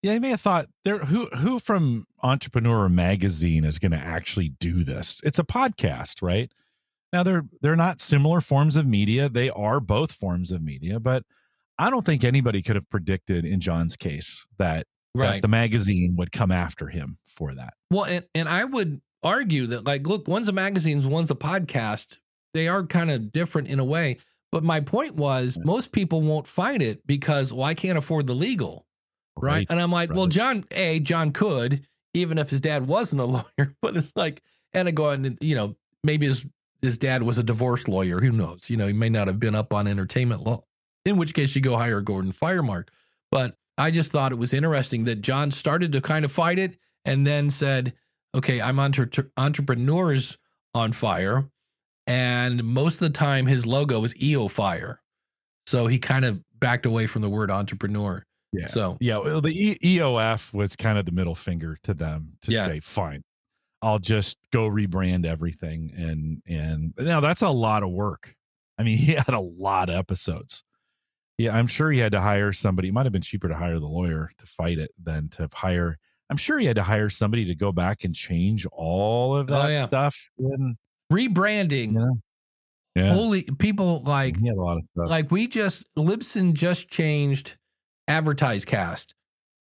Yeah, they may have thought who from Entrepreneur Magazine is going to actually do this. It's a podcast, right? Now they're not similar forms of media. They are both forms of media, but I don't think anybody could have predicted in John's case that the magazine would come after him for that. Well, and I would argue that, like, look, one's a magazine, one's a podcast. They are kind of different in a way. But my point was, most people won't fight it because, well, I can't afford the legal. Right. And I'm like, well, John could, even if his dad wasn't a lawyer, but it's like, and I go, and, you know, maybe his dad was a divorce lawyer. Who knows? You know, he may not have been up on entertainment law, in which case you go hire Gordon Firemark. But I just thought it was interesting that John started to kind of fight it and then said, okay, I'm entrepreneurs on fire. And most of the time his logo was EO Fire. So he kind of backed away from the word entrepreneur. Yeah. So well, the EOF was kind of the middle finger to them to say, fine, I'll just go rebrand everything. And now that's a lot of work. I mean, he had a lot of episodes. Yeah, I'm sure he had to hire somebody. It might have been cheaper to hire the lawyer to fight it than to hire. I'm sure he had to hire somebody to go back and change all of that stuff. Rebranding. Yeah. Holy people, like, he had a lot of stuff. Like Libsyn just changed Advertise Cast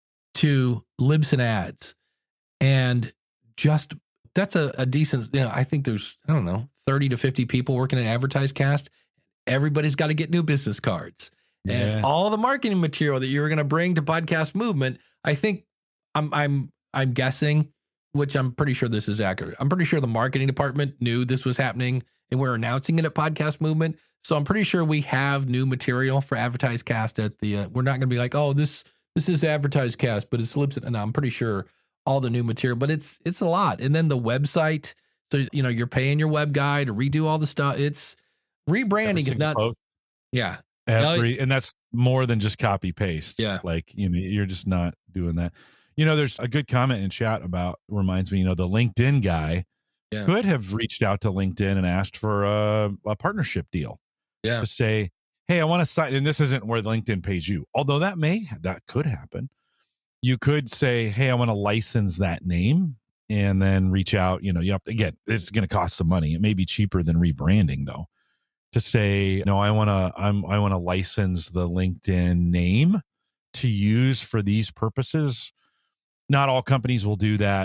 to Libsyn Ads, and just that's a decent, you know, I think there's, I don't know, 30 to 50 people working at Advertise Cast. Everybody's got to get new business cards and all the marketing material that you're going to bring to Podcast Movement. I think I'm guessing, which I'm pretty sure this is accurate. I'm pretty sure the marketing department knew this was happening and we're announcing it at Podcast Movement. So I'm pretty sure we have new material for Advertise Cast at the, we're not going to be like, oh, this is Advertise Cast, but it's Libsyn. And I'm pretty sure all the new material, but it's a lot. And then the website. So, you know, you're paying your web guy to redo all the stuff. It's rebranding is not. Post. Yeah. And that's more than just copy paste. Yeah. Like, you know, you're just not doing that. You know, there's a good comment in chat reminds me, you know, the LinkedIn guy could have reached out to LinkedIn and asked for a partnership deal. Yeah. To say, hey, I want to sign, and this isn't where LinkedIn pays you, although that could happen. You could say, hey, I want to license that name, and then reach out. You know, you have to, again, it's going to cost some money. It may be cheaper than rebranding, though, to say, no, I want to license the LinkedIn name to use for these purposes. Not all companies will do that.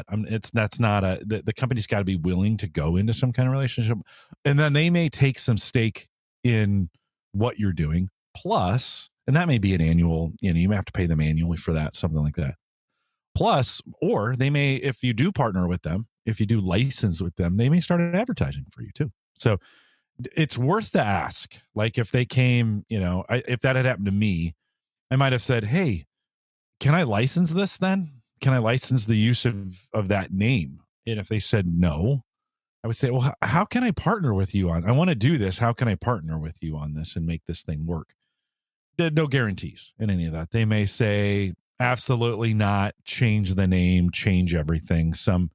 The company's got to be willing to go into some kind of relationship, and then they may take some stake in what you're doing. Plus, and that may be an annual, you know, you may have to pay them annually for that, something like that. Plus, or they may, if you do partner with them, if you do license with them, they may start advertising for you too. So it's worth the ask. Like if they came, you know, if that had happened to me, I might have said, hey, can I license this then? Can I license the use of that name? And if they said no, I would say, well, how can I partner with you on? I want to do this. How can I partner with you on this and make this thing work? No guarantees in any of that. They may say, absolutely not. Change the name, change everything. Some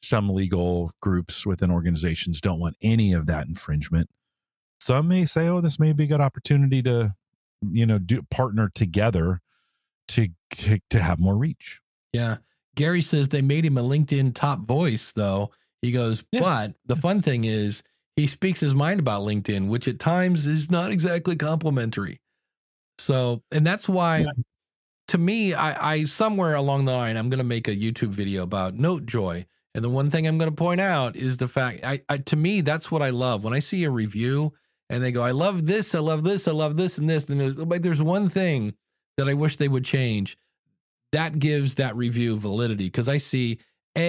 legal groups within organizations don't want any of that infringement. Some may say, oh, this may be a good opportunity to, you know, partner together to have more reach. Yeah. Gary says they made him a LinkedIn top voice, though. He goes, but the fun thing is he speaks his mind about LinkedIn, which at times is not exactly complimentary. So, and that's why, to me, I somewhere along the line, I'm going to make a YouTube video about Notejoy. And the one thing I'm going to point out is the fact, to me, that's what I love. When I see a review and they go, I love this, I love this, I love this and this. And there's one thing that I wish they would change. That gives that review validity. Because I see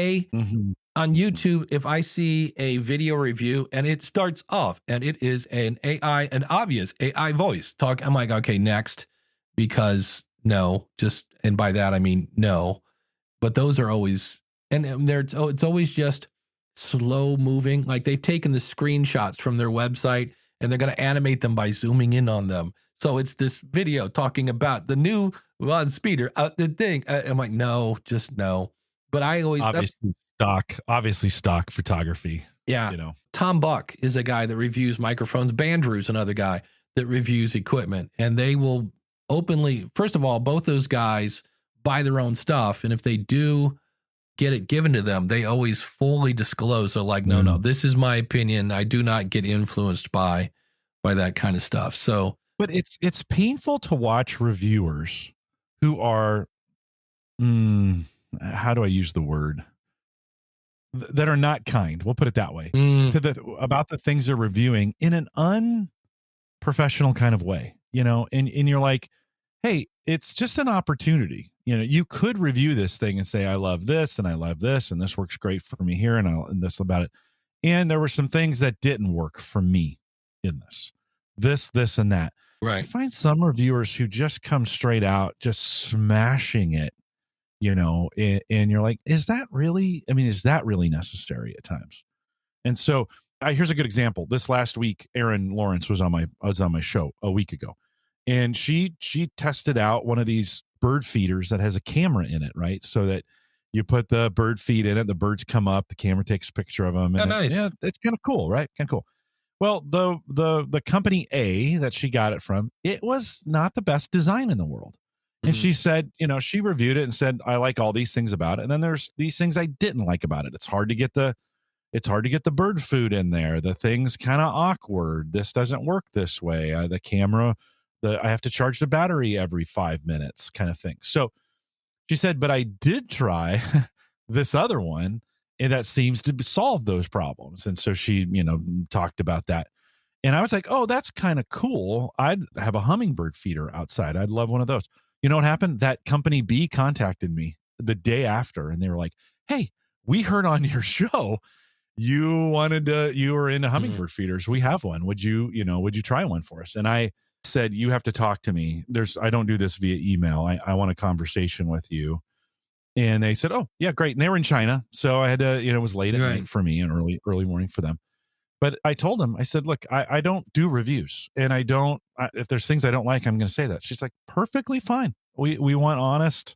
on YouTube, if I see a video review and it starts off and it is an obvious AI voice talk, I'm like, okay, next, because and by that I mean no. But those are always, and it's always just slow moving. Like they've taken the screenshots from their website and they're going to animate them by zooming in on them. So it's this video talking about the new Rod Speeder the thing. I'm like, no, just no. But I always obviously stock photography. Yeah. You know, Tom Buck is a guy that reviews microphones. Bandrew's another guy that reviews equipment, and they will openly, first of all, both those guys buy their own stuff. And if they do get it given to them, they always fully disclose. They're like, no, this is my opinion. I do not get influenced by that kind of stuff. So, but it's painful to watch reviewers who are, how do I use the word? That are not kind. We'll put it that way about the things they're reviewing in an unprofessional kind of way, and you're like, hey, it's just an opportunity. You could review this thing and say, I love this and I love this and this works great for me here and this about it. And there were some things that didn't work for me in this and that. Right. I find some reviewers who just come straight out, just smashing it, and you're like, is that really necessary at times? And so here's a good example. This last week, Erin Lawrence was on my show a week ago, and she tested out one of these bird feeders that has a camera in it, right? So that you put the bird feed in it, the birds come up, the camera takes a picture of them. And nice. It's kind of cool, right? Kind of cool. Well, the company A that she got it from, it was not the best design in the world. And she said, she reviewed it and said, I like all these things about it. And then there's these things I didn't like about it. It's hard to get the bird food in there. The thing's kind of awkward. This doesn't work this way. The camera, I have to charge the battery every 5 minutes kind of thing. So she said, but I did try this other one, and that seems to solve those problems. And so she, talked about that. And I was like, oh, that's kind of cool. I'd have a hummingbird feeder outside. I'd love one of those. You know what happened? That company B contacted me the day after, and they were like, hey, we heard on your show you were into hummingbird feeders. We have one. Would you try one for us? And I said, you have to talk to me. I don't do this via email. I want a conversation with you. And they said, oh yeah, great. And they were in China. So I had to, it was late at night for me and early morning for them. But I told them, I said, look, I don't do reviews, and if there's things I don't like, I'm going to say that. She's like, perfectly fine. We want honest,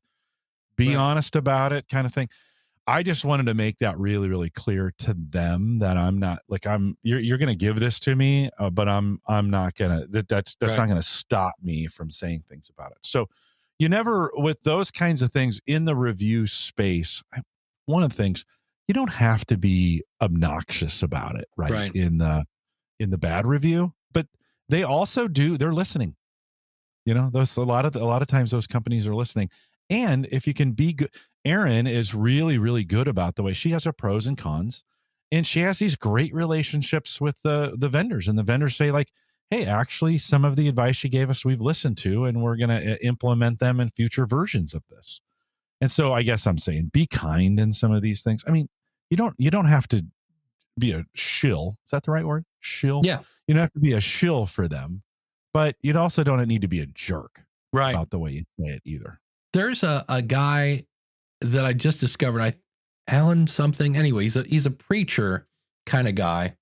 be honest about it kind of thing. I just wanted to make that really, really clear to them that I'm not like, you're going to give this to me, but I'm not going to, that's not going to stop me from saying things about it. So you never, with those kinds of things in the review space, one of the things, you don't have to be obnoxious about it, right? In the bad review, but they also they're listening. Those a lot of times those companies are listening. And if you can be good, Erin is really, really good about the way she has her pros and cons, and she has these great relationships with the vendors, and the vendors say like, hey, actually some of the advice you gave us, we've listened to, and we're going to implement them in future versions of this. And so I guess I'm saying be kind in some of these things. I mean, you don't have to be a shill. Is that the right word? Shill? Yeah. You don't have to be a shill for them, but you also don't need to be a jerk about the way you say it either. There's a guy that I just discovered, Alan something. Anyway, he's a preacher kind of guy.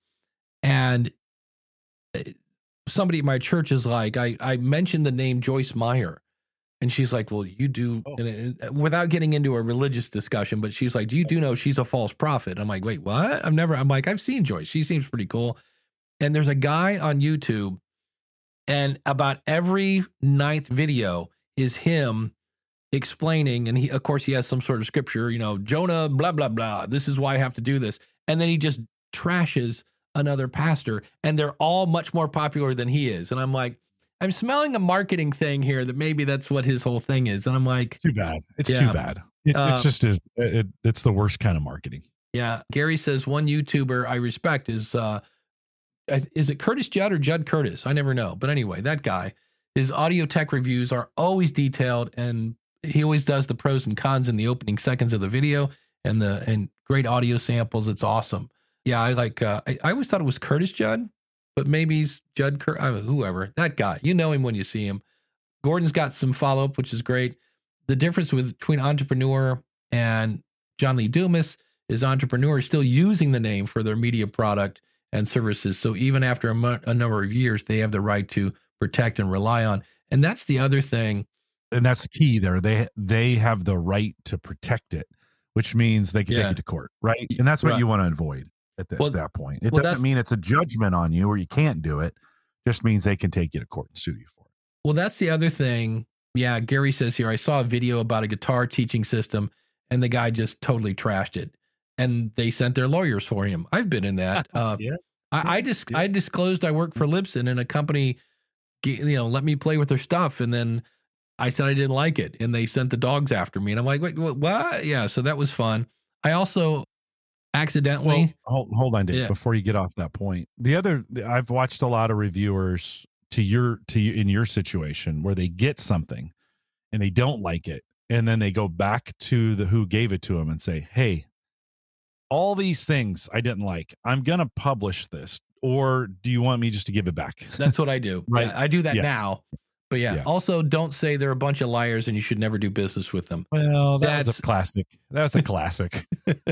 And somebody at my church is like, I mentioned the name Joyce Meyer. And she's like, well, you do, without getting into a religious discussion, but she's like, do you know she's a false prophet? I'm like, wait, what? I've seen Joyce. She seems pretty cool. And there's a guy on YouTube, and about every 9th video is him explaining. And he has some sort of scripture, Jonah, blah, blah, blah. This is why I have to do this. And then he just trashes another pastor, and they're all much more popular than he is. And I'm like, I'm smelling a marketing thing here that maybe that's what his whole thing is. And I'm like, too bad. It's too bad. It's just, it's the worst kind of marketing. Yeah. Gary says one YouTuber I respect is it Curtis Judd or Judd Curtis? I never know. But anyway, that guy, his audio tech reviews are always detailed, and he always does the pros and cons in the opening seconds of the video and great audio samples. It's awesome. Yeah. I always thought it was Curtis Judd, but maybe he's Judd whoever, that guy, him when you see him. Gordon's got some follow-up, which is great. The difference between Entrepreneur and John Lee Dumas is Entrepreneur is still using the name for their media product and services. So even after a number of years, they have the right to protect and rely on. And that's the other thing. And that's key there. They have the right to protect it, which means they can take it to court, right? And that's what you want to avoid at that point. It doesn't mean it's a judgment on you or you can't do it. Just means they can take you to court and sue you for it. Well, that's the other thing Yeah, Gary says here, I saw a video about a guitar teaching system and the guy just totally trashed it. And they sent their lawyers for him. I've been in that. Yeah. I disclosed I work for Libsyn, and a company, let me play with their stuff. And then I said I didn't like it, and they sent the dogs after me. And I'm like, wait, what? Yeah, so that was fun. I also accidentally. Well, hold on, Dave, Yeah. before you get off that point. I've watched a lot of reviewers to you in your situation where they get something and they don't like it, and then they go back to the who gave it to them and say, hey, all these things I didn't like, I'm gonna publish this, or do you want me just to give it back? That's what I do. Right. Yeah, I do that Yeah. now. But yeah, also don't say they're a bunch of liars and you should never do business with them. Well, that's a classic. That's a classic.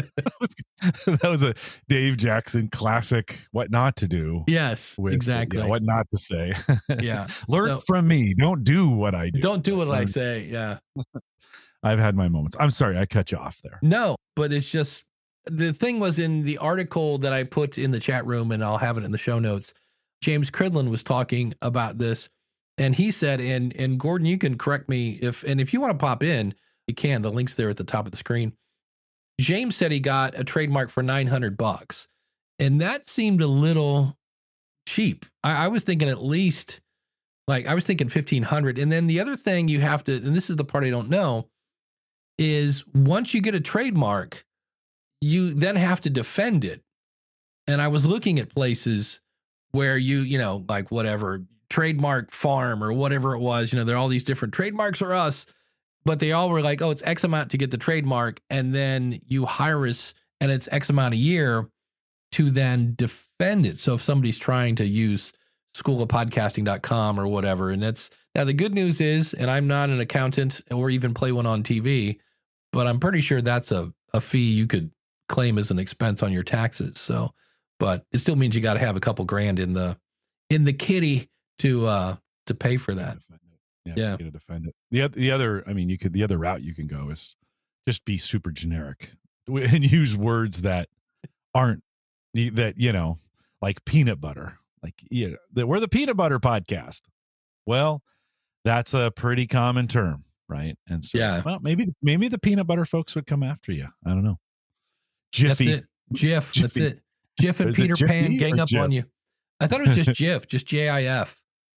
That was a Dave Jackson classic. What not to do. Yes, exactly. What not to say. Yeah. Learn from me. Don't do what I do. Don't do what I say. Yeah. I've had my moments. I'm sorry, I cut you off there. No, but it's just, the thing was in the article that I put in the chat room, and I'll have it in the show notes. James Cridlin was talking about this. And he said, and Gordon, you can correct me if you want to pop in, you can. The link's there at the top of the screen. James said he got a trademark for $900, and that seemed a little cheap. I was thinking at least, I was thinking $1,500. And then the other thing you have to, and this is the part I don't know, is once you get a trademark, you then have to defend it. And I was looking at places where you whatever, Trademark Farm or whatever it was, there are all these different trademarks are us, but they all were like, oh, it's X amount to get the trademark. And then you hire us and it's X amount a year to then defend it. So if somebody's trying to use schoolofpodcasting.com or whatever, and that's, now the good news is, and I'm not an accountant or even play one on TV, but I'm pretty sure that's a fee you could claim as an expense on your taxes. So, but it still means you got to have a couple grand in the kitty to pay for that. Yeah. To defend it. The other, I mean, the other route you can go is just be super generic and use words that aren't like peanut butter. We're the peanut butter podcast. Well, that's a pretty common term, right? And so, well, maybe the peanut butter folks would come after you. I don't know. Jiffy. That's it. Jif. That's it. Jif and Peter Pan gang up on you. I thought it was just Jif, just JIF.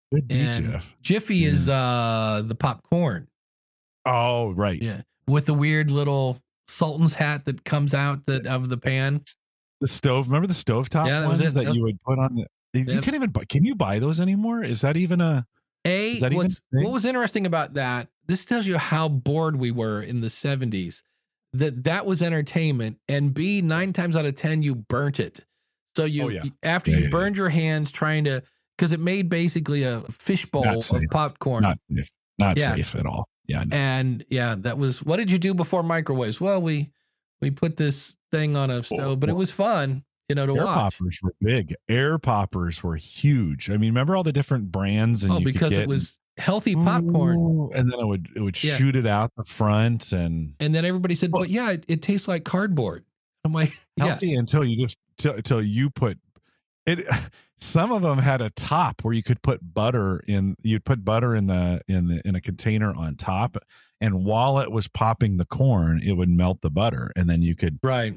And Jiffy is the popcorn. Oh, right. Yeah. With the weird little Sultan's hat that comes out of the pan. The stove. Remember the stovetop ones that you would put on? You can't even buy. Can you buy those anymore? Is that even what was interesting about that? This tells you how bored we were in the 70s. That was entertainment. And B, 9 times out of 10, you burnt it. So you burned your hands trying to, because it made basically a fishbowl of popcorn. Not safe at all. Yeah. No. And that was, what did you do before microwaves? Well, we put this thing on a stove, but it was fun, to watch. Air poppers were big. Air poppers were huge. I mean, remember all the different brands? And because it was healthy popcorn. And then it would shoot it out the front. And then everybody said, but it tastes like cardboard. I'm like, healthy until you put it. Some of them had a top where you could put butter in. You'd put butter in a container on top, and while it was popping the corn, it would melt the butter, and then you could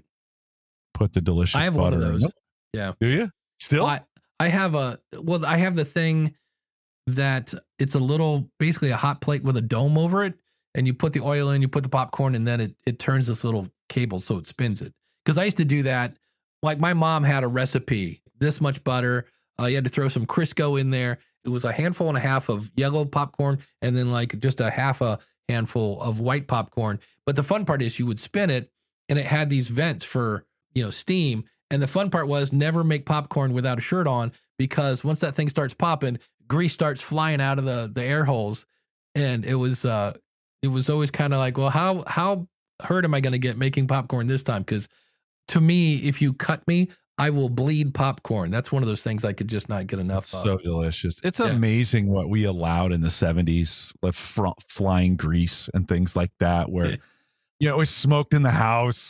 put the delicious. I have butter one of those. in. Yeah. Do you still? I have the thing that it's a little, basically a hot plate with a dome over it, and you put the oil in, you put the popcorn, and then it turns this little cable so it spins it. Because I used to do that. Like my mom had a recipe, this much butter. You had to throw some Crisco in there. It was a handful and a half of yellow popcorn and then just a half a handful of white popcorn. But the fun part is you would spin it and it had these vents for, steam. And the fun part was never make popcorn without a shirt on, because once that thing starts popping, grease starts flying out of the air holes. And it was always kind of like, well, how hurt am I going to get making popcorn this time? Because to me, if you cut me, I will bleed popcorn. That's one of those things I could just not get enough of. So delicious. It's amazing what we allowed in the 70s, like flying grease and things like that, where, it was smoked in the house.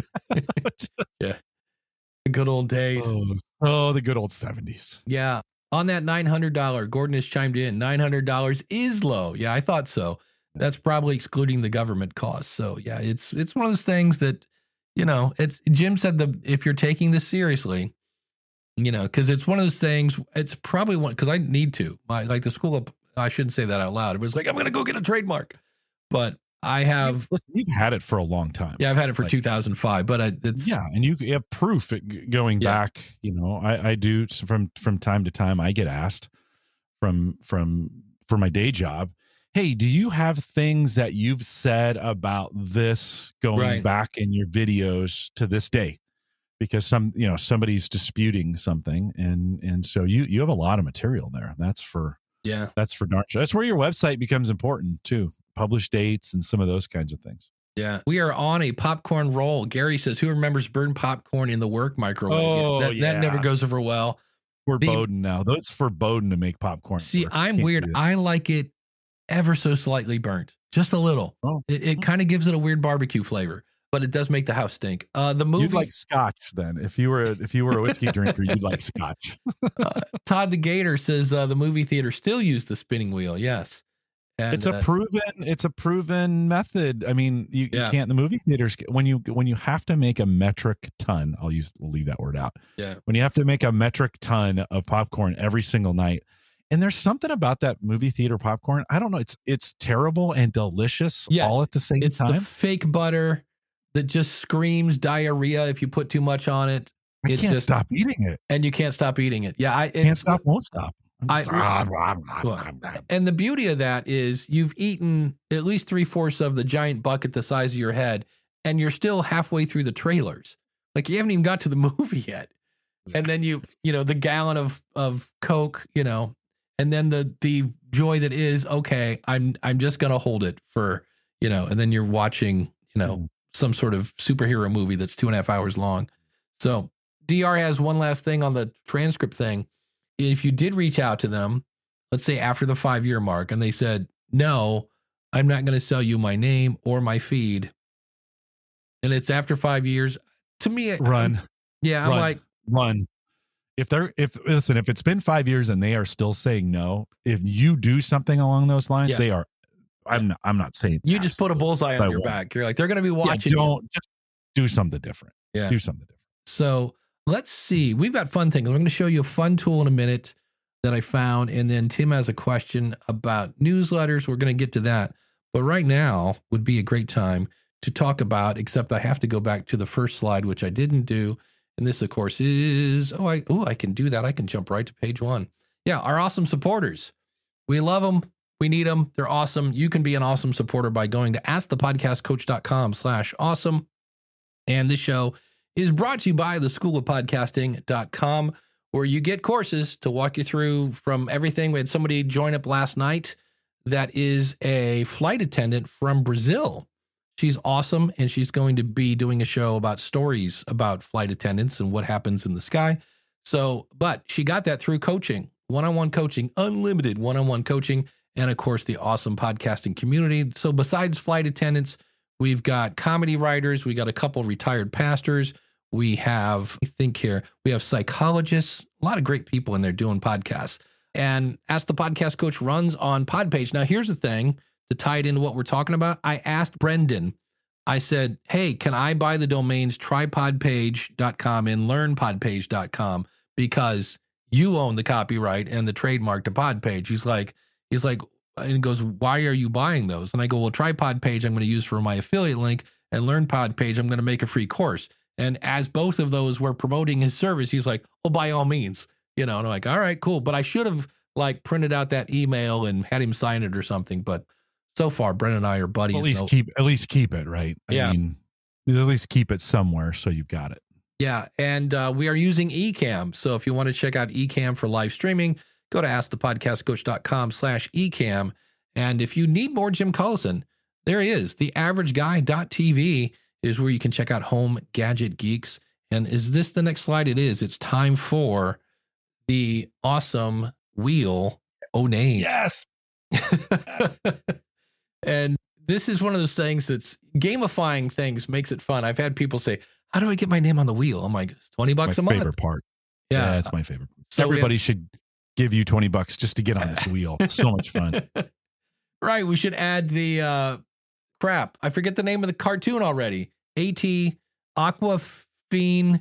Yeah. The good old days. Oh, the good old 70s. Yeah. On that $900, Gordon has chimed in. $900 is low. Yeah, I thought so. That's probably excluding the government costs. So yeah, it's one of those things that, it's Jim said if you're taking this seriously, because it's one of those things. It's probably one because I need to. Like the school of, I shouldn't say that out loud. It was like I'm going to go get a trademark, but I have. You've had it for a long time. Yeah, I've had it for 2005, but it's and you have proof going back. I do from time to time. I get asked for my day job. Hey, do you have things that you've said about this going back in your videos to this day? Because somebody's disputing something, and so you have a lot of material there. That's for darn sure. That's where your website becomes important too. Publish dates and some of those kinds of things. Yeah. We are on a popcorn roll. Gary says, who remembers burned popcorn in the work microwave? Oh, that never goes over well. We're Bowden now. That's forbidden to make popcorn. See, I'm weird. I like it ever so slightly burnt. Just a little. Oh. It kind of gives it a weird barbecue flavor, but it does make the house stink. The movie. You'd like scotch then. If you were a whiskey drinker, you'd like scotch. Todd the Gator says the movie theater still used the spinning wheel. Yes. And, it's a proven method. I mean, you can't. The movie theaters, when you have to make a metric ton, we'll leave that word out. Yeah. When you have to make a metric ton of popcorn every single night, and there's something about that movie theater popcorn. I don't know. It's terrible and delicious all at the same time. It's the fake butter that just screams diarrhea if you put too much on it. I can't stop eating it, and you can't stop eating it. Yeah, can't stop, won't stop. And the beauty of that is you've eaten at least 3/4 of the giant bucket the size of your head, and you're still halfway through the trailers. Like you haven't even got to the movie yet. And then the gallon of Coke, and then the joy that is, okay, I'm just going to hold it for, and then you're watching, some sort of superhero movie that's 2.5 hours long. So DR has one last thing on the transcript thing. If you did reach out to them, let's say after the 5-year mark, and they said, no, I'm not going to sell you my name or my feed, and it's after 5 years, to me, run. I'm like, run. If it's been 5 years and they are still saying no, if you do something along those lines, they are. I'm not saying you just put a bullseye on your back. You're like, they're going to be watching. Just do something different. Yeah, do something different. So let's see. We've got fun things. I'm going to show you a fun tool in a minute that I found, and then Tim has a question about newsletters. We're going to get to that, but right now would be a great time to talk about. Except I have to go back to the first slide, which I didn't do. And this, of course, is, I can do that. I can jump right to page 1. Yeah, our awesome supporters. We love them. We need them. They're awesome. You can be an awesome supporter by going to askthepodcastcoach.com/awesome. And this show is brought to you by the schoolofpodcasting.com, where you get courses to walk you through from everything. We had somebody join up last night that is a flight attendant from Brazil. She's awesome, and she's going to be doing a show about stories about flight attendants and what happens in the sky. So, but she got that through coaching, one-on-one coaching, unlimited one-on-one coaching, and of course, the awesome podcasting community. So besides flight attendants, we've got comedy writers. We got a couple retired pastors. We have, we have psychologists, a lot of great people in there doing podcasts. And Ask the Podcast Coach runs on Podpage. Now, here's the thing. To tie it into what we're talking about, I asked Brendan, I said, hey, can I buy the domains trypodpage.com and learnpodpage.com because you own the copyright and the trademark to Podpage? He's like, and he goes, why are you buying those? And I go, well, TryPodPage I'm going to use for my affiliate link, and LearnPodPage I'm going to make a free course. And as both of those were promoting his service, he's like, oh, by all means, and I'm like, all right, cool. But I should have printed out that email and had him sign it or something. But so far, Brendan and I are buddies. At least keep it, right? I mean, at least keep it somewhere so you've got it. Yeah, and we are using Ecamm. So if you want to check out Ecamm for live streaming, go to askthepodcastcoach.com/Ecamm. And if you need more Jim Collison, there he is. TheAverageGuy.tv is where you can check out Home Gadget Geeks. And is this the next slide? It is. It's time for the awesome wheel Onate. Yes. And this is one of those things that's gamifying things, makes it fun. I've had people say, how do I get my name on the wheel? I'm like, it's $20 a month. My favorite part. Yeah, that's my favorite. So everybody should give you $20 just to get on this wheel. So much fun. Right. We should add the crap. I forget the name of the cartoon already. Aqua Teen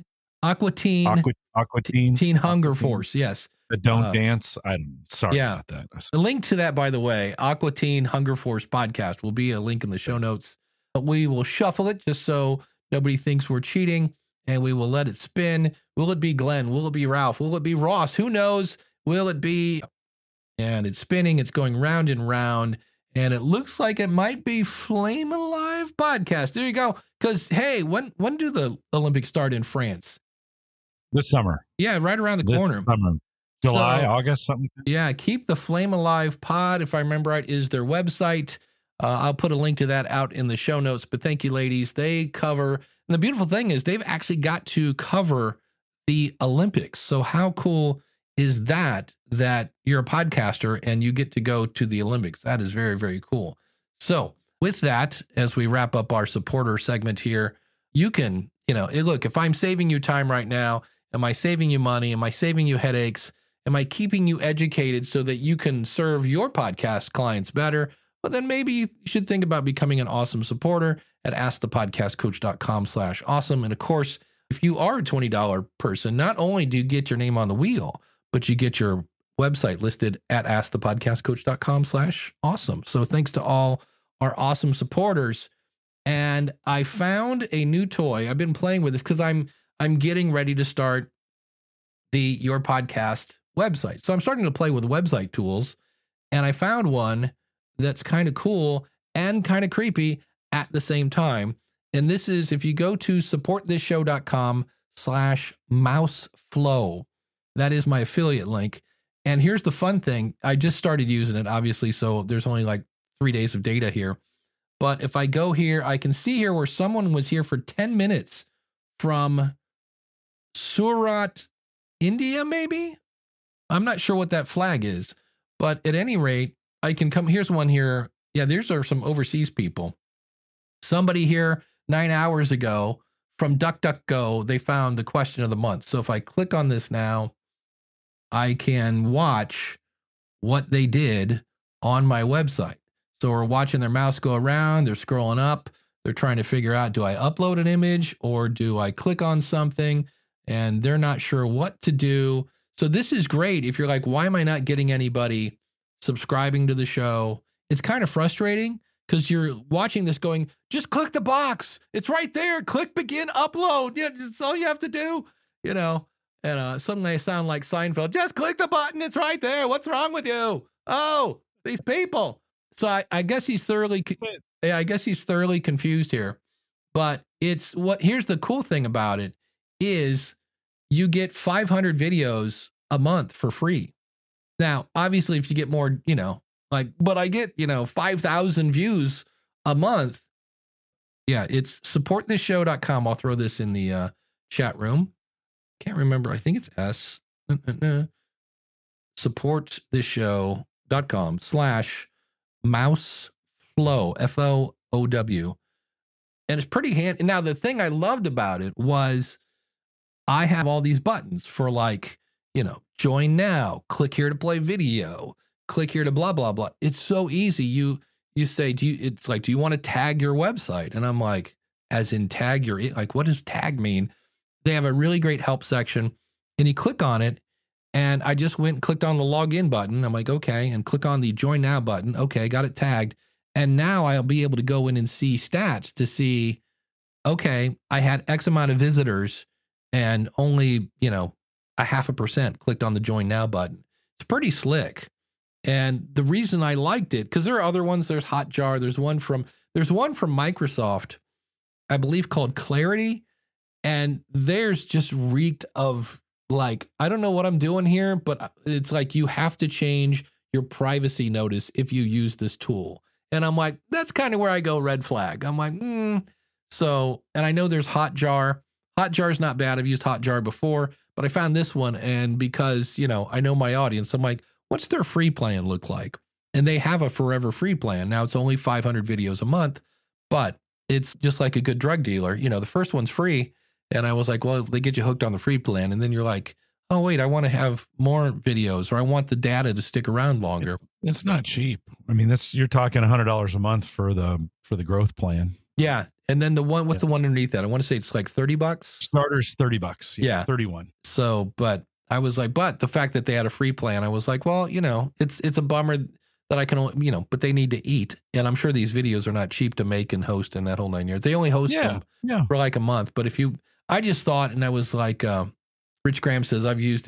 Hunger Force. Yes. The Don't Dance. I'm sorry about that. A link to that, by the way, Aqua Teen Hunger Force podcast will be a link in the show notes. But we will shuffle it just so nobody thinks we're cheating, and we will let it spin. Will it be Glenn? Will it be Ralph? Will it be Ross? Who knows? Will it be? And it's spinning. It's going round and round. And it looks like it might be Flame Alive Podcast. There you go. Because, hey, when do the Olympics start in France? This summer. Yeah, right around the corner. Summer. July, August, something. Yeah, Keep the Flame Alive Pod, if I remember right, is their website. I'll put a link to that out in the show notes. But thank you, ladies. They cover, and the beautiful thing is they've actually got to cover the Olympics. So how cool is that you're a podcaster and you get to go to the Olympics? That is very, very cool. So with that, as we wrap up our supporter segment here, you can, look, if I'm saving you time right now, am I saving you money? Am I saving you headaches? Am I keeping you educated so that you can serve your podcast clients better? Well, then maybe you should think about becoming an awesome supporter at askthepodcastcoach.com/awesome. And of course, if you are a $20 person, not only do you get your name on the wheel, but you get your website listed at askthepodcastcoach.com/awesome. So thanks to all our awesome supporters. And I found a new toy. I've been playing with this because I'm getting ready to start the Your Podcast website. So I'm starting to play with website tools, and I found one that's kind of cool and kind of creepy at the same time. And this is, if you go to supportthisShow.com/mouseflow, that is my affiliate link. And here's the fun thing. I just started using it, obviously, so there's only like 3 days of data here. But if I go here, I can see here where someone was here for 10 minutes from Surat, India, maybe? I'm not sure what that flag is. But at any rate, I can come. Here's one here. Yeah, these are some overseas people. Somebody here 9 hours ago from DuckDuckGo, they found the question of the month. So if I click on this now, I can watch what they did on my website. So we're watching their mouse go around. They're scrolling up. They're trying to figure out, do I upload an image or do I click on something? And they're not sure what to do. So this is great if you're like, why am I not getting anybody subscribing to the show? It's kind of frustrating because you're watching this going, just click the box. It's right there. Click begin upload. Yeah, that's all you have to do, And suddenly I sound like Seinfeld. Just click the button. It's right there. What's wrong with you? Oh, these people. So I guess he's thoroughly confused here. But here's the cool thing about it is you get 500 videos a month for free. Now, obviously, if you get more, but I get, 5,000 views a month. Yeah, it's supportthisShow.com. I'll throw this in the chat room. Can't remember. I think it's S. SupportthisShow.com/mouseflow, FLOW. And it's pretty handy. Now, the thing I loved about it was I have all these buttons for join now, click here to play video, click here to blah, blah, blah. It's so easy. You say, do you want to tag your website? And I'm like, as in tag your, what does tag mean? They have a really great help section and you click on it. And I just went and clicked on the login button. I'm like, okay. And click on the join now button. Okay. Got it tagged. And now I'll be able to go in and see stats to see, okay, I had X amount of visitors and only, 0.5% clicked on the join now button. It's pretty slick. And the reason I liked it, because there are other ones, there's Hotjar, there's one from Microsoft, I believe called Clarity. And theirs just reeked of I don't know what I'm doing here, but it's like you have to change your privacy notice if you use this tool. And I'm like, that's kind of where I go red flag. I'm like, So, and I know there's Hotjar. Hotjar's not bad. I've used Hotjar before, but I found this one. And because, I know my audience, I'm like, what's their free plan look like? And they have a forever free plan. Now it's only 500 videos a month, but it's just like a good drug dealer. The first one's free. And I was like, well, they get you hooked on the free plan. And then you're like, oh, wait, I want to have more videos, or I want the data to stick around longer. It's not cheap. I mean, you're talking $100 a month for the growth plan. Yeah. And then the one, what's the one underneath that? I want to say it's like $30. Starter's $30. Yeah. 31. So, but I was like, but the fact that they had a free plan, I was like, well, it's a bummer that I can, but they need to eat. And I'm sure these videos are not cheap to make and host in that whole 9 years. They only host them for like a month. But I just thought, and I was like, Rich Graham says, I've used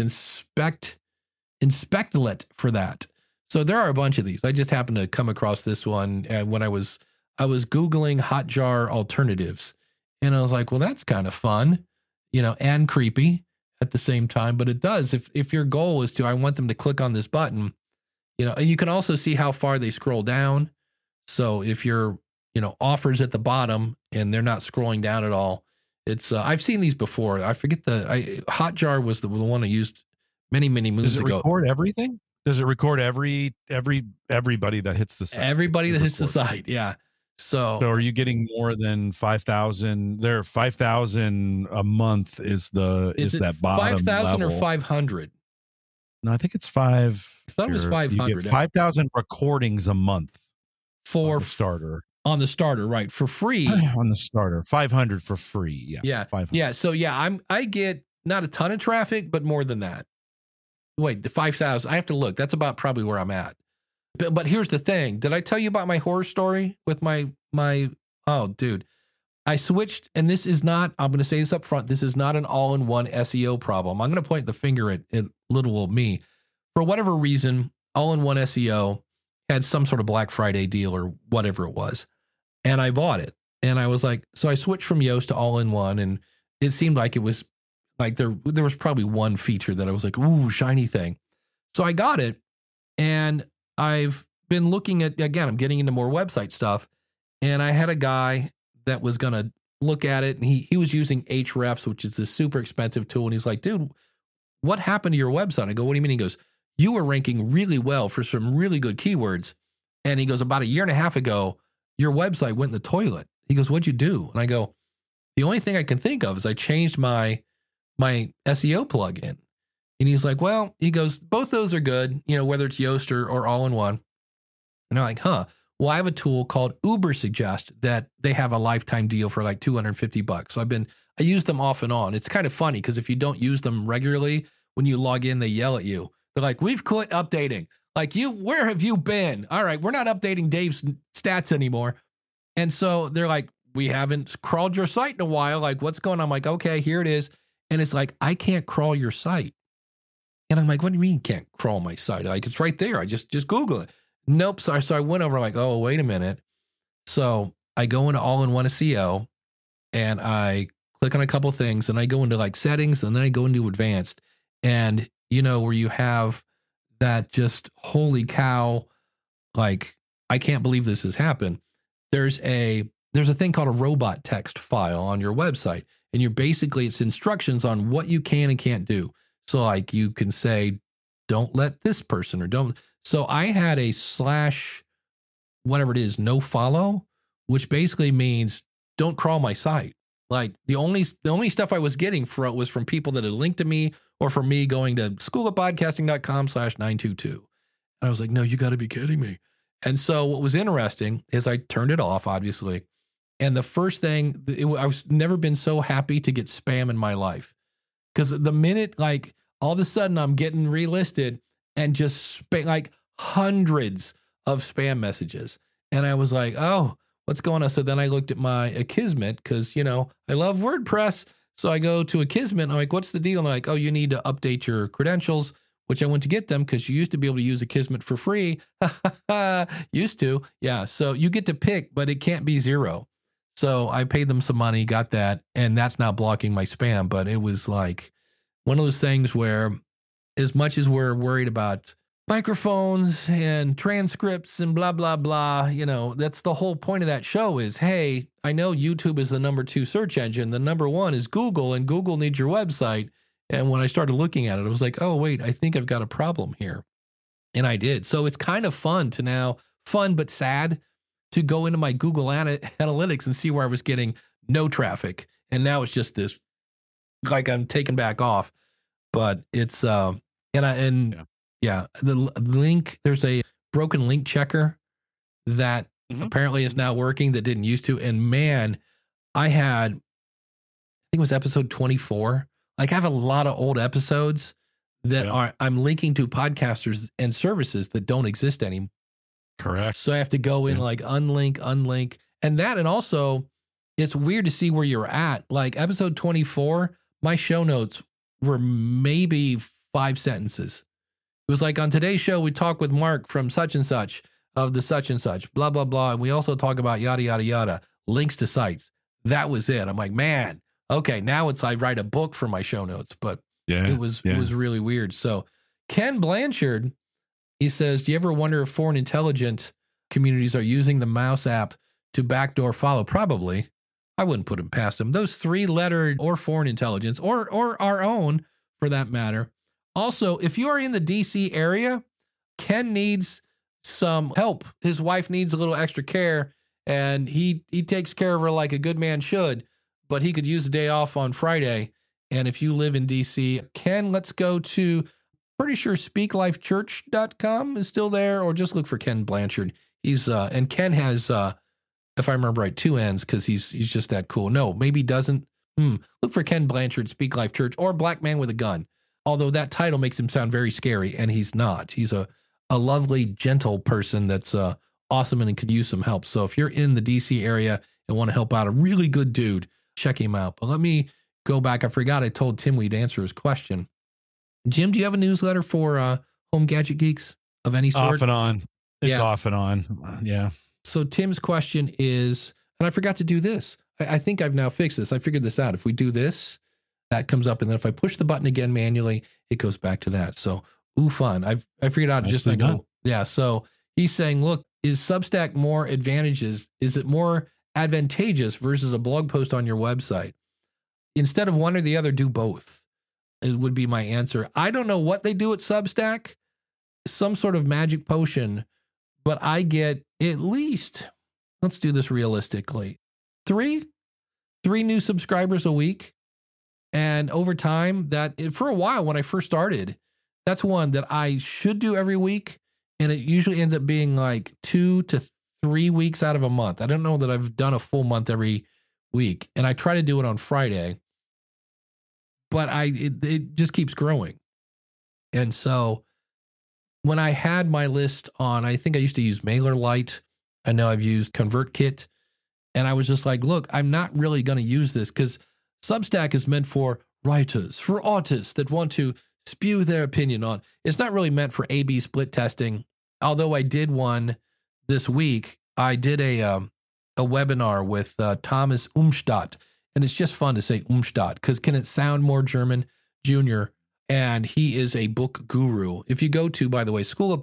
Inspectlet for that. So there are a bunch of these. I just happened to come across this one when I was Googling Hotjar alternatives, and I was like, well, that's kind of fun, and creepy at the same time. But it does, if your goal is I want them to click on this button, and you can also see how far they scroll down. So if you're, offers at the bottom and they're not scrolling down at all, it's, I've seen these before. I forget Hotjar was the one I used many, many moons ago. Does it record everything? Does it record everybody that hits the site? Everybody that hits the site. Yeah. So are you getting more than 5,000? There, 5,000 a month is that bottom 5,000 or level. 500? No, I think it's 5. I thought it was 500. 5,000 recordings a month for on the starter. On the starter, right? For free. On the starter, 500 for free. Yeah. Yeah. 500. Yeah. So I get not a ton of traffic, but more than that. Wait, the 5,000. I have to look. That's about probably where I'm at. But here's the thing. Did I tell you about my horror story with my oh, dude. I switched, and this is not, I'm going to say this up front, this is not an all-in-one SEO problem. I'm going to point the finger at little old me. For whatever reason, all-in-one SEO had some sort of Black Friday deal or whatever it was, and I bought it. And I was like, so I switched from Yoast to all-in-one, and it seemed like it was like there was probably one feature that I was like, ooh, shiny thing. So I got it, and I've been looking at, again, I'm getting into more website stuff, and I had a guy that was going to look at it, and he was using Ahrefs, which is a super expensive tool, and he's like, dude, what happened to your website? I go, what do you mean? He goes, you were ranking really well for some really good keywords, and he goes, about a year and a half ago, your website went in the toilet. He goes, what'd you do? And I go, the only thing I can think of is I changed my SEO plugin. And he's like, well, he goes, both those are good, whether it's Yoast or all-in-one. And I'm like, huh. Well, I have a tool called Ubersuggest that they have a lifetime deal for like $250. So I use them off and on. It's kind of funny because if you don't use them regularly, when you log in, they yell at you. They're like, we've quit updating. Like, where have you been? All right, we're not updating Dave's stats anymore. And so they're like, we haven't crawled your site in a while. Like, what's going on? I'm like, okay, here it is. And it's like, I can't crawl your site. And I'm like, what do you mean you can't crawl my site? Like, it's right there. I just Google it. Nope. So I went over, like, oh, wait a minute. So I go into all-in-one SEO and I click on a couple things and I go into like settings and then I go into advanced. And, where you have that just holy cow, like, I can't believe this has happened. There's a thing called a robot text file on your website. And it's instructions on what you can and can't do. So like you can say, don't let this person or don't. So I had a / whatever it is, no follow, which basically means don't crawl my site. Like the only stuff I was getting was from people that had linked to me or from me going to schoolofpodcasting.com/922. And I was like, no, you got to be kidding me. And so what was interesting is I turned it off, obviously. And the first thing, I've never been so happy to get spam in my life. Because the minute, like, all of a sudden I'm getting relisted and just like hundreds of spam messages. And I was like, oh, what's going on? So then I looked at my Akismet because, I love WordPress. So I go to Akismet and I'm like, what's the deal? And I'm like, oh, you need to update your credentials, which I went to get them because you used to be able to use Akismet for free. Used to. Yeah. So you get to pick, but it can't be 0. So I paid them some money, got that, and that's now blocking my spam. But it was like one of those things where as much as we're worried about microphones and transcripts and blah, blah, blah, that's the whole point of that show is, hey, I know YouTube is the number 2 search engine. The number 1 is Google, and Google needs your website. And when I started looking at it, I was like, oh, wait, I think I've got a problem here. And I did. So it's kind of fun but sad, to go into my Google Analytics and see where I was getting no traffic. And now it's just this, like I'm taken back off. But it's the link, there's a broken link checker that apparently is now working that didn't used to. And man, I think it was episode 24. Like I have a lot of old episodes that I'm linking to podcasters and services that don't exist anymore. Correct. So I have to go in like unlink. And also it's weird to see where you're at. Like episode 24, my show notes were maybe 5 sentences. It was like, on today's show, we talk with Mark from such and such of the such and such, blah, blah, blah. And we also talk about yada, yada, yada, links to sites. That was it. I'm like, man, okay, now it's I write a book for my show notes, but it was really weird. So Ken Blanchard, he says, do you ever wonder if foreign intelligence communities are using the mouse app to backdoor follow? Probably. I wouldn't put them past them. Those 3-letter or foreign intelligence or our own for that matter. Also, if you are in the DC area, Ken needs some help. His wife needs a little extra care, and he takes care of her like a good man should, but he could use a day off on Friday. And if you live in DC, Ken, let's go to, pretty sure speaklifechurch.com is still there, or just look for Ken Blanchard. He's and Ken has if I remember right, 2 N's because he's just that cool. No, maybe he doesn't. Look for Ken Blanchard, Speak Life Church, or Black Man with a Gun. Although that title makes him sound very scary, and he's not. He's a lovely, gentle person that's awesome and could use some help. So if you're in the DC area and want to help out a really good dude, check him out. But let me go back. I forgot I told Tim we'd answer his question. Jim, do you have a newsletter for Home Gadget Geeks of any sort? Off and on. It's off and on. Yeah. So Tim's question is, and I forgot to do this. I think I've now fixed this. I figured this out. If we do this, that comes up. And then if I push the button again manually, it goes back to that. So, fun. I figured out just like, yeah. So he's saying, look, is Substack more advantages? Is it more advantageous versus a blog post on your website? Instead of one or the other, do both. It would be my answer. I don't know what they do at Substack, some sort of magic potion, but I get at least, let's do this realistically, three new subscribers a week. And over time, that for a while when I first started, that's one that I should do every week. And it usually ends up being like 2 to 3 weeks out of a month. I don't know that I've done a full month every week. And I try to do it on Friday, but it just keeps growing. And so when I had my list on, I think I used to use MailerLite. I know I've used ConvertKit. And I was just like, look, I'm not really going to use this because Substack is meant for writers, for artists that want to spew their opinion on. It's not really meant for A/B split testing. Although I did one this week. I did a webinar with Thomas Umstadt. And it's just fun to say Umstadt because can it sound more German? Junior. And he is a book guru. If you go to, by the way,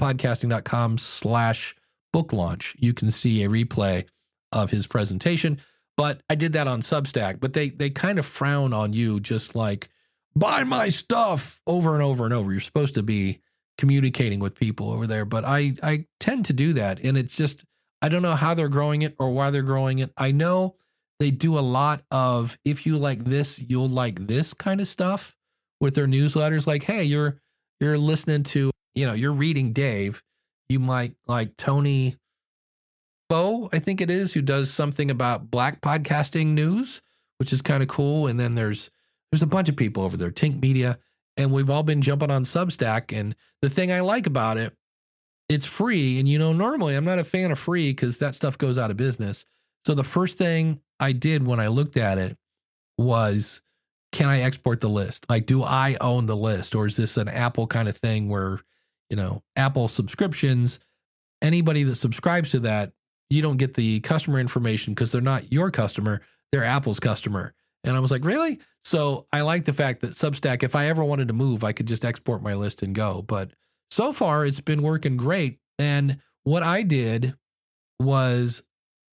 schoolofpodcasting.com/book launch, you can see a replay of his presentation. But I did that on Substack. But they kind of frown on you just like, buy my stuff over and over and over. You're supposed to be communicating with people over there. But I tend to do that. And it's just, I don't know how they're growing it or why they're growing it. I know they do a lot of, if you like this, you'll like this kind of stuff with their newsletters. Like, hey, you're listening to, you're reading Dave. You might like Tony Bo, I think it is, who does something about Black podcasting news, which is kind of cool. And then there's a bunch of people over there, Tink Media, and we've all been jumping on Substack. And the thing I like about it, it's free. And, normally I'm not a fan of free because that stuff goes out of business. So the first thing I did when I looked at it was, can I export the list? Like, do I own the list? Or is this an Apple kind of thing where, Apple subscriptions, anybody that subscribes to that, you don't get the customer information because they're not your customer, they're Apple's customer. And I was like, really? So I like the fact that Substack, if I ever wanted to move, I could just export my list and go. But so far, it's been working great. And what I did was,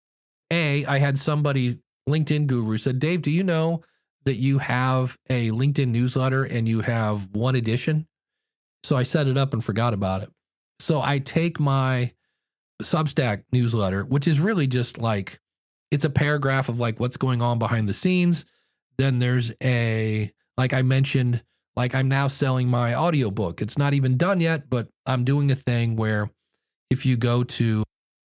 I had somebody, LinkedIn guru, said, Dave, do you know that you have a LinkedIn newsletter and you have one edition? So I set it up and forgot about it. So I take my Substack newsletter, which is really just like, it's a paragraph of like what's going on behind the scenes. Then there's like I mentioned, Like I'm now selling my audiobook. It's not even done yet, but I'm doing a thing where if you go to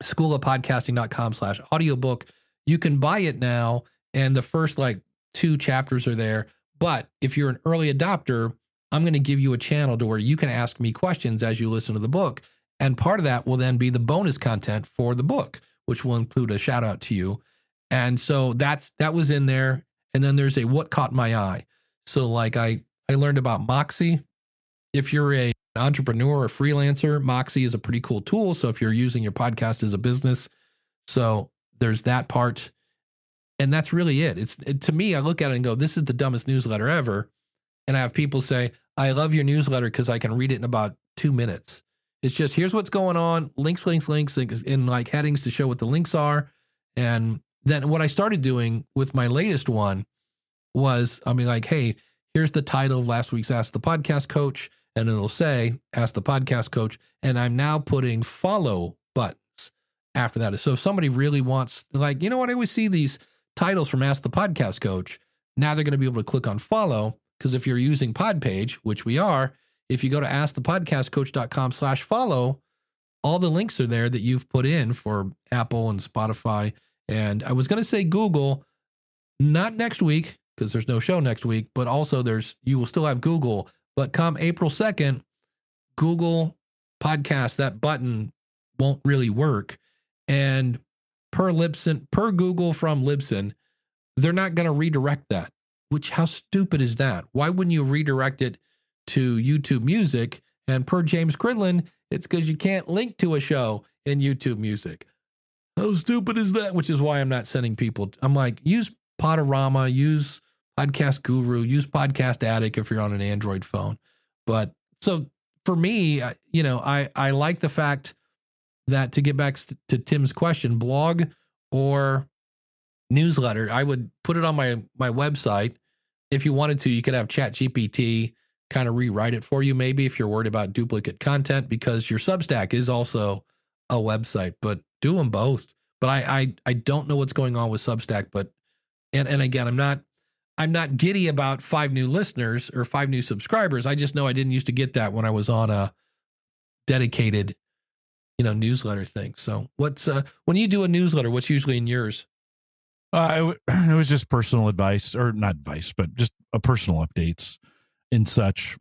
schoolofpodcasting.com/audiobook, you can buy it now. And the first like 2 chapters are there. But if you're an early adopter, I'm going to give you a channel to where you can ask me questions as you listen to the book. And part of that will then be the bonus content for the book, which will include a shout out to you. And so that was in there. And then there's a what caught my eye. So like I learned about Moxie. If you're an entrepreneur or freelancer, Moxie is a pretty cool tool. So if you're using your podcast as a business, so there's that part. And that's really it. To me, I look at it and go, this is the dumbest newsletter ever. And I have people say, I love your newsletter because I can read it in about 2 minutes. It's just, here's what's going on, links, in like headings to show what the links are. And then what I started doing with my latest one was, like, hey, here's the title of last week's Ask the Podcast Coach. And it'll say, Ask the Podcast Coach. And I'm now putting follow buttons after that. So if somebody really wants, like, you know what, I always see these titles from Ask the Podcast Coach. Now they're going to be able to click on follow, because if you're using Podpage, which we are, if you go to askthepodcastcoach.com/follow, all the links are there that you've put in for Apple and Spotify. And I was going to say Google, not next week, because there's no show next week, but also you will still have Google. But come April 2nd, Google Podcast, that button won't really work. And per Google from Libsyn, they're not going to redirect that. Which, how stupid is that? Why wouldn't you redirect it to YouTube Music? And per James Cridland, it's because you can't link to a show in YouTube Music. How stupid is that? Which is why I'm not sending people. I'm like, use Podorama, use Podcast Guru, use Podcast Addict if you're on an Android phone. But so for me, I like the fact that, to get back to Tim's question, blog or newsletter, I would put it on my website. If you wanted to, you could have ChatGPT kind of rewrite it for you, maybe, if you're worried about duplicate content, because your Substack is also a website. But do them both. But I don't know what's going on with Substack. But and again, I'm not giddy about 5 new listeners or 5 new subscribers. I just know I didn't used to get that when I was on a dedicated, newsletter thing. So what's when you do a newsletter, what's usually in yours? It was just personal advice, or not advice, but just personal updates and such.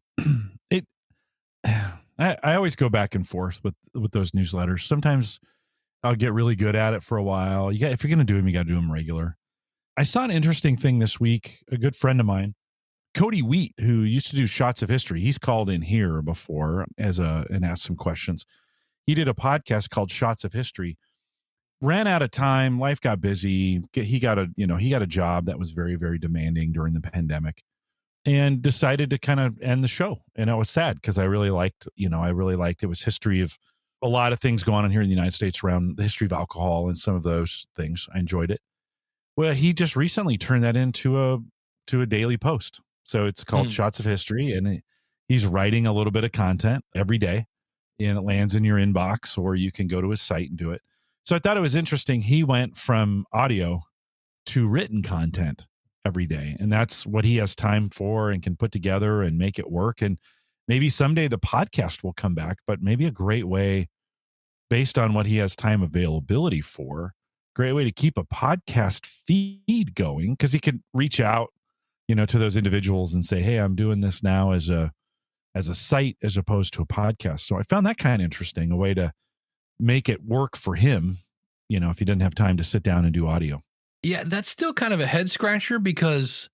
I always go back and forth with those newsletters. Sometimes I'll get really good at it for a while. If you're going to do them, you got to do them regular. I saw an interesting thing this week. A good friend of mine, Cody Wheat, who used to do Shots of History. He's called in here before and asked some questions. He did a podcast called Shots of History. Ran out of time. Life got busy. He got a job that was very, very demanding during the pandemic, and decided to kind of end the show. And I was sad because I really liked it was history of a lot of things going on here in the United States around the history of alcohol and some of those things. I enjoyed it. Well, he just recently turned that into a daily post. So it's called Shots of History, and he's writing a little bit of content every day, and it lands in your inbox, or you can go to his site and do it. So I thought it was interesting. He went from audio to written content every day, and that's what he has time for and can put together and make it work. And maybe someday the podcast will come back, but maybe a great way, based on what he has time availability for, great way to keep a podcast feed going, because he could reach out, to those individuals and say, hey, I'm doing this now as a site as opposed to a podcast. So I found that kind of interesting, a way to make it work for him, if he doesn't have time to sit down and do audio. Yeah, that's still kind of a head scratcher, because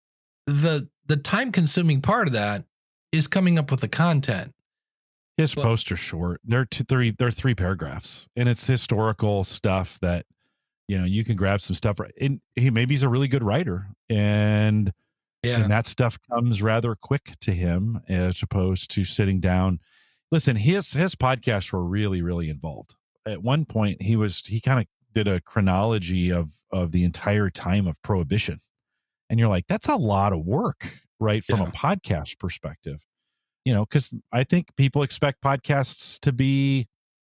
the time consuming part of that is coming up with the content. His posts are short. They're 3 paragraphs, and it's historical stuff that, you can grab some stuff. And he's a really good writer, and that stuff comes rather quick to him as opposed to sitting down. Listen, his podcasts were really, really involved. At one point, he kind of did a chronology of the entire time of Prohibition. And you're like, that's a lot of work, right? From a podcast perspective, because I think people expect podcasts to be,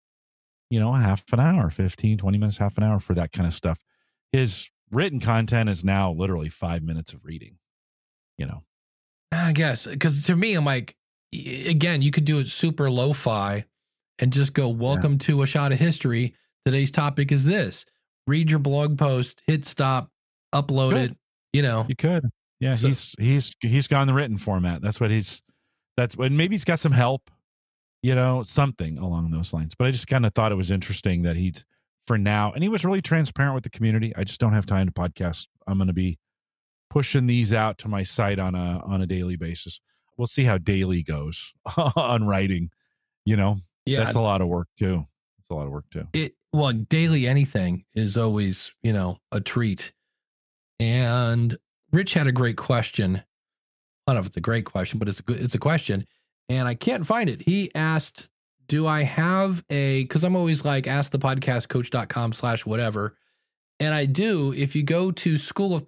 half an hour, 15, 20 minutes, half an hour for that kind of stuff. His written content is now literally 5 minutes of reading, I guess, because to me, I'm like, again, you could do it super lo-fi and just go, welcome to A Shot of History. Today's topic is this. Read your blog post, hit stop, upload it. You know, you could. Yeah, so, he's gone the written format. That's what maybe he's got some help, something along those lines. But I just kind of thought it was interesting that for now, and he was really transparent with the community. I just don't have time to podcast. I'm going to be pushing these out to my site on a daily basis. We'll see how daily goes on writing. Yeah, that's a lot of work too. It's a lot of work too. Daily anything is always, a treat. And Rich had a great question. I don't know if it's a great question, but it's a question. And I can't find it. He asked, do I have because I'm always like, askthepodcastcoach.com/whatever. And I do. If you go to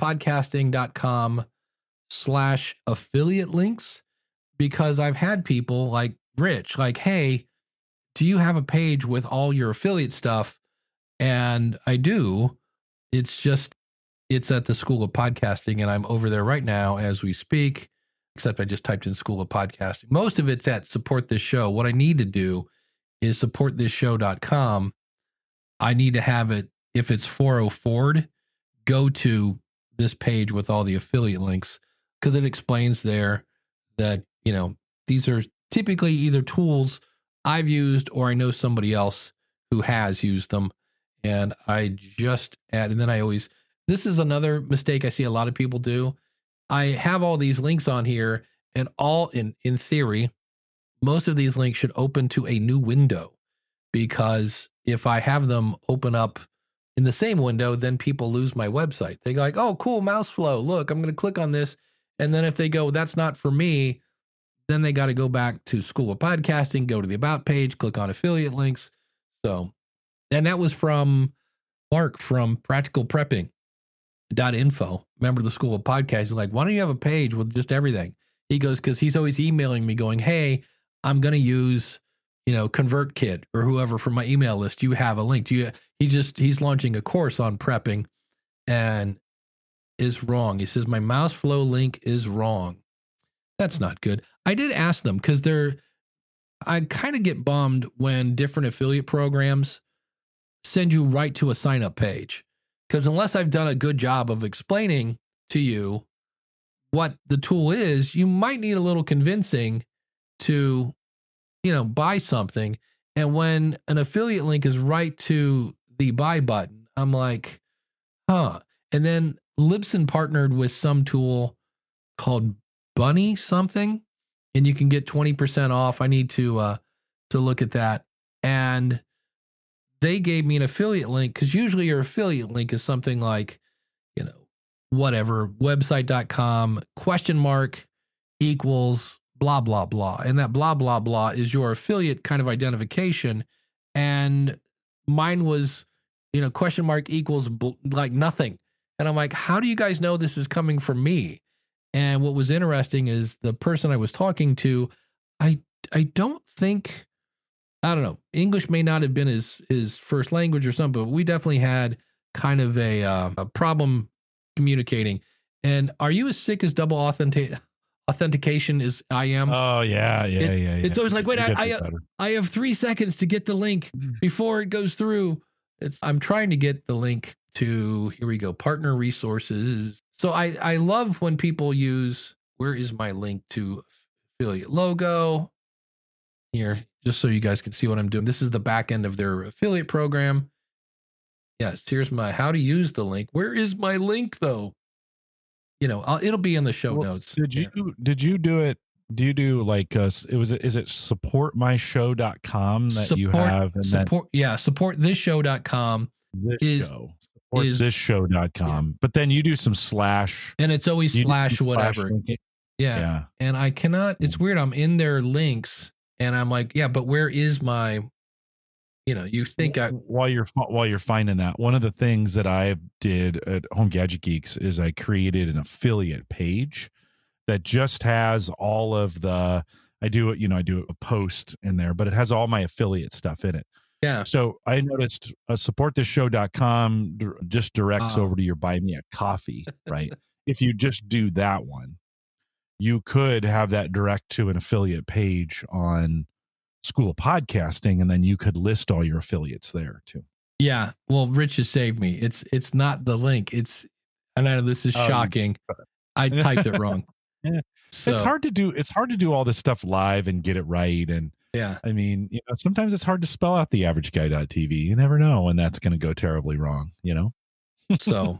schoolofpodcasting.com/affiliate links, because I've had people like Rich, like, hey, do you have a page with all your affiliate stuff? And I do. It's at the School of Podcasting, and I'm over there right now as we speak, except I just typed in School of Podcasting. Most of it's at Support This Show. What I need to do is supportthisShow.com. I need to have it, if it's 404'd, go to this page with all the affiliate links, because it explains there that, these are typically either tools I've used or I know somebody else who has used them. And I just add, and then this is another mistake I see a lot of people do. I have all these links on here, and all in theory, most of these links should open to a new window, because if I have them open up in the same window, then people lose my website. They go like, oh, cool, mouse flow. Look, I'm going to click on this. And then if they go, that's not for me, then they got to go back to School of Podcasting, go to the About page, click on affiliate links. So, and that was from Mark from practicalprepping.info. Remember the School of Podcasting? Like, why don't you have a page with just everything? He goes, because he's always emailing me going, hey, I'm going to use, ConvertKit or whoever from my email list. You have a link. He's launching a course on prepping and is wrong. He says, my mouse flow link is wrong. That's not good. I did ask them, because I kind of get bummed when different affiliate programs send you right to a sign up page. Because unless I've done a good job of explaining to you what the tool is, you might need a little convincing to, buy something. And when an affiliate link is right to the buy button, I'm like, huh. And then Libsyn partnered with some tool called Bunny something, and you can get 20% off. I need to look at that. And they gave me an affiliate link, because usually your affiliate link is something like, whatever, website.com, != blah, blah, blah. And that blah, blah, blah is your affiliate kind of identification. And mine was, != like nothing. And I'm like, how do you guys know this is coming from me? And what was interesting is the person I was talking to, I don't think, I don't know, English may not have been his first language or something, but we definitely had kind of a problem communicating. And are you as sick as double authentication as I am? Oh, yeah. It's always like, wait, I have 3 seconds to get the link before it goes through. I'm trying to get the link to, here we go, partner resources. So I love when people use, where is my link to affiliate logo? Here, just so you guys can see what I'm doing. This is the back end of their affiliate program. Yes, here's my how to use the link. Where is my link though? It'll be in the show notes. Did you do it? Do you do like is it supportmyshow.com that you have? And supportthisShow.com supportthisShow.com. But then you do some slash, and it's always slash whatever. Yeah. And I cannot, it's weird. I'm in their links and I'm like, yeah, but where is my, you think while you're finding that, one of the things that I did at Home Gadget Geeks is I created an affiliate page that just has all of I do a post in there, but it has all my affiliate stuff in it. Yeah. So I noticed supportthisShow.com just directs over to your Buy Me a Coffee, right? If you just do that one. you could have that direct to an affiliate page on School of Podcasting, and then you could list all your affiliates there too. Yeah. Well, Rich has saved me. It's not the link. I know this is shocking. I typed it wrong. Yeah. So, it's hard to do all this stuff live and get it right. And yeah, I mean, sometimes it's hard to spell out the average guy.tv. You never know when that's going to go terribly wrong, So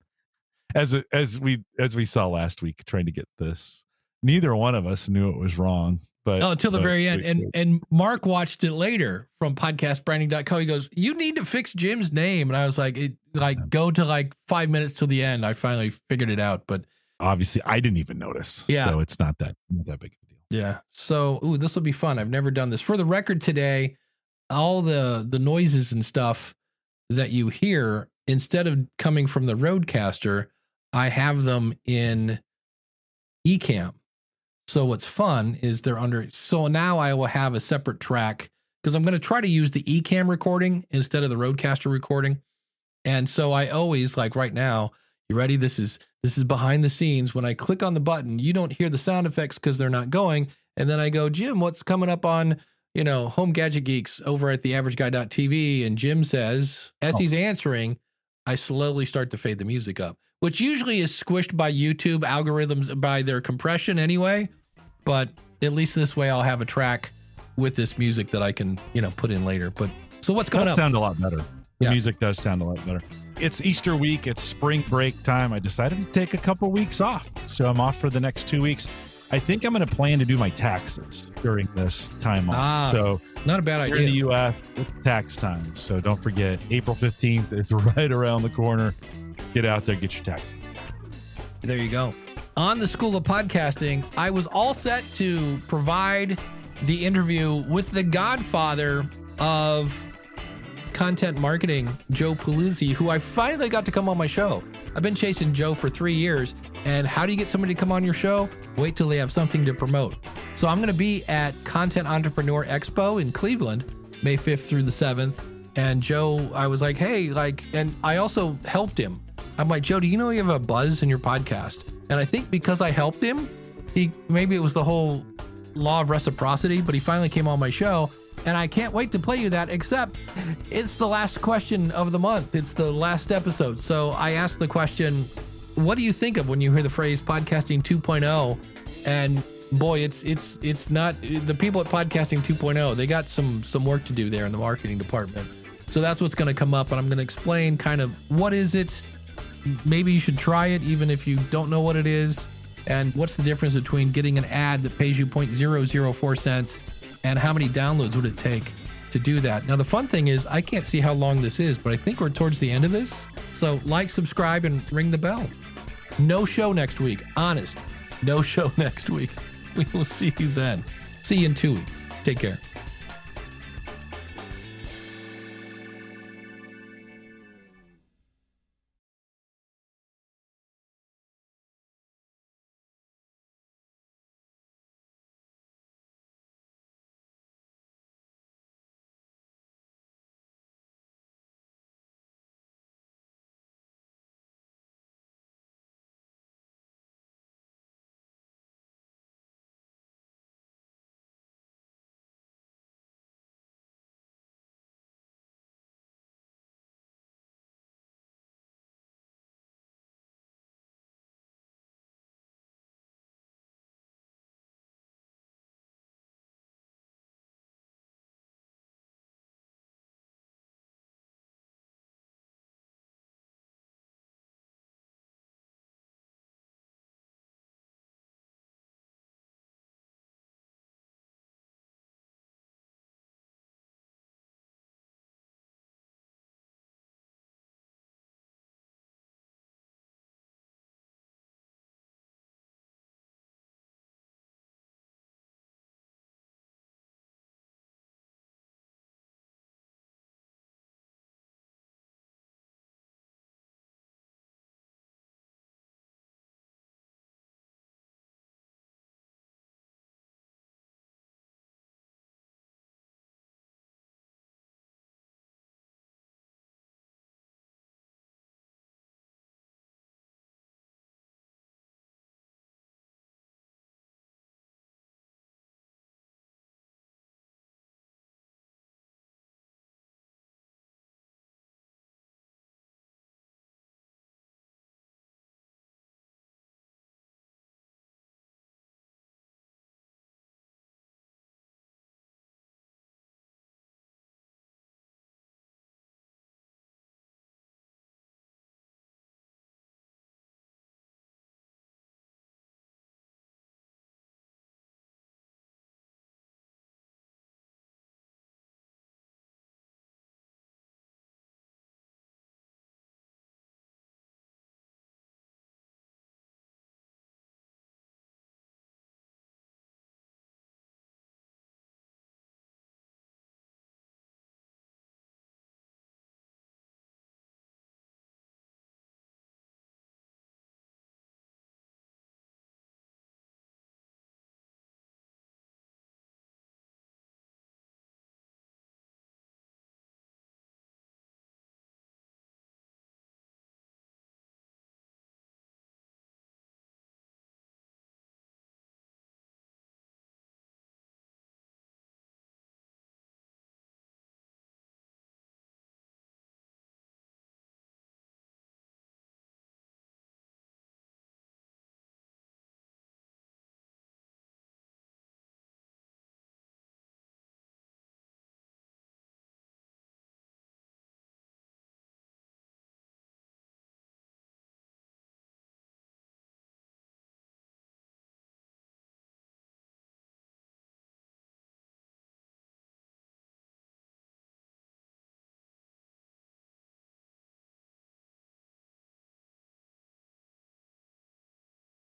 as we saw last week, trying to get this, neither one of us knew it was wrong. But until the very end. And Mark watched it later from podcastbranding.co. He goes, "You need to fix Jim's name." And I was like, go to 5 minutes till the end. I finally figured it out, but obviously I didn't even notice. Yeah. So it's not that big of a deal. Yeah. So, this will be fun. I've never done this. For the record today, all the noises and stuff that you hear, instead of coming from the Rodecaster, I have them in Ecamm. So what's fun is they're under. So now I will have a separate track because I'm going to try to use the Ecamm recording instead of the Rodecaster recording. And so I always, like right now, you ready? This is behind the scenes. When I click on the button, you don't hear the sound effects because they're not going. And then I go, Jim, what's coming up on, Home Gadget Geeks over at theaverageguy.tv? And Jim says, as he's answering, I slowly start to fade the music up, which usually is squished by YouTube algorithms by their compression anyway. But at least this way I'll have a track with this music that I can, put in later. But so what's coming up? Sound a lot better. The music does sound a lot better. It's Easter week. It's spring break time. I decided to take a couple weeks off. So I'm off for the next 2 weeks. I think I'm going to plan to do my taxes during this time off. So not a bad idea. In the U.S., it's tax time. So don't forget, April 15th, it's right around the corner. Get out there, get your taxes. There you go. On the School of Podcasting, I was all set to provide the interview with the godfather of content marketing, Joe Pulizzi, who I finally got to come on my show. I've been chasing Joe for 3 years. And how do you get somebody to come on your show? Wait till they have something to promote. So I'm going to be at Content Entrepreneur Expo in Cleveland, May 5th through the 7th. And Joe, I was like, hey, and I also helped him. I'm like, Joe, do you know you have a buzz in your podcast? And I think because I helped him, maybe it was the whole law of reciprocity, but he finally came on my show. And I can't wait to play you that, except it's the last question of the month. It's the last episode. So I asked the question, what do you think of when you hear the phrase podcasting 2.0? And boy, it's not the people at podcasting 2.0. They got some work to do there in the marketing department. So that's what's going to come up. And I'm going to explain kind of what is it. Maybe you should try it, even if you don't know what it is. And what's the difference between getting an ad that pays you 0.004 cents and how many downloads would it take to do that? Now, the fun thing is I can't see how long this is, but I think we're towards the end of this. So subscribe, and ring the bell. No show next week. Honest. No show next week. We will see you then. See you in 2 weeks. Take care.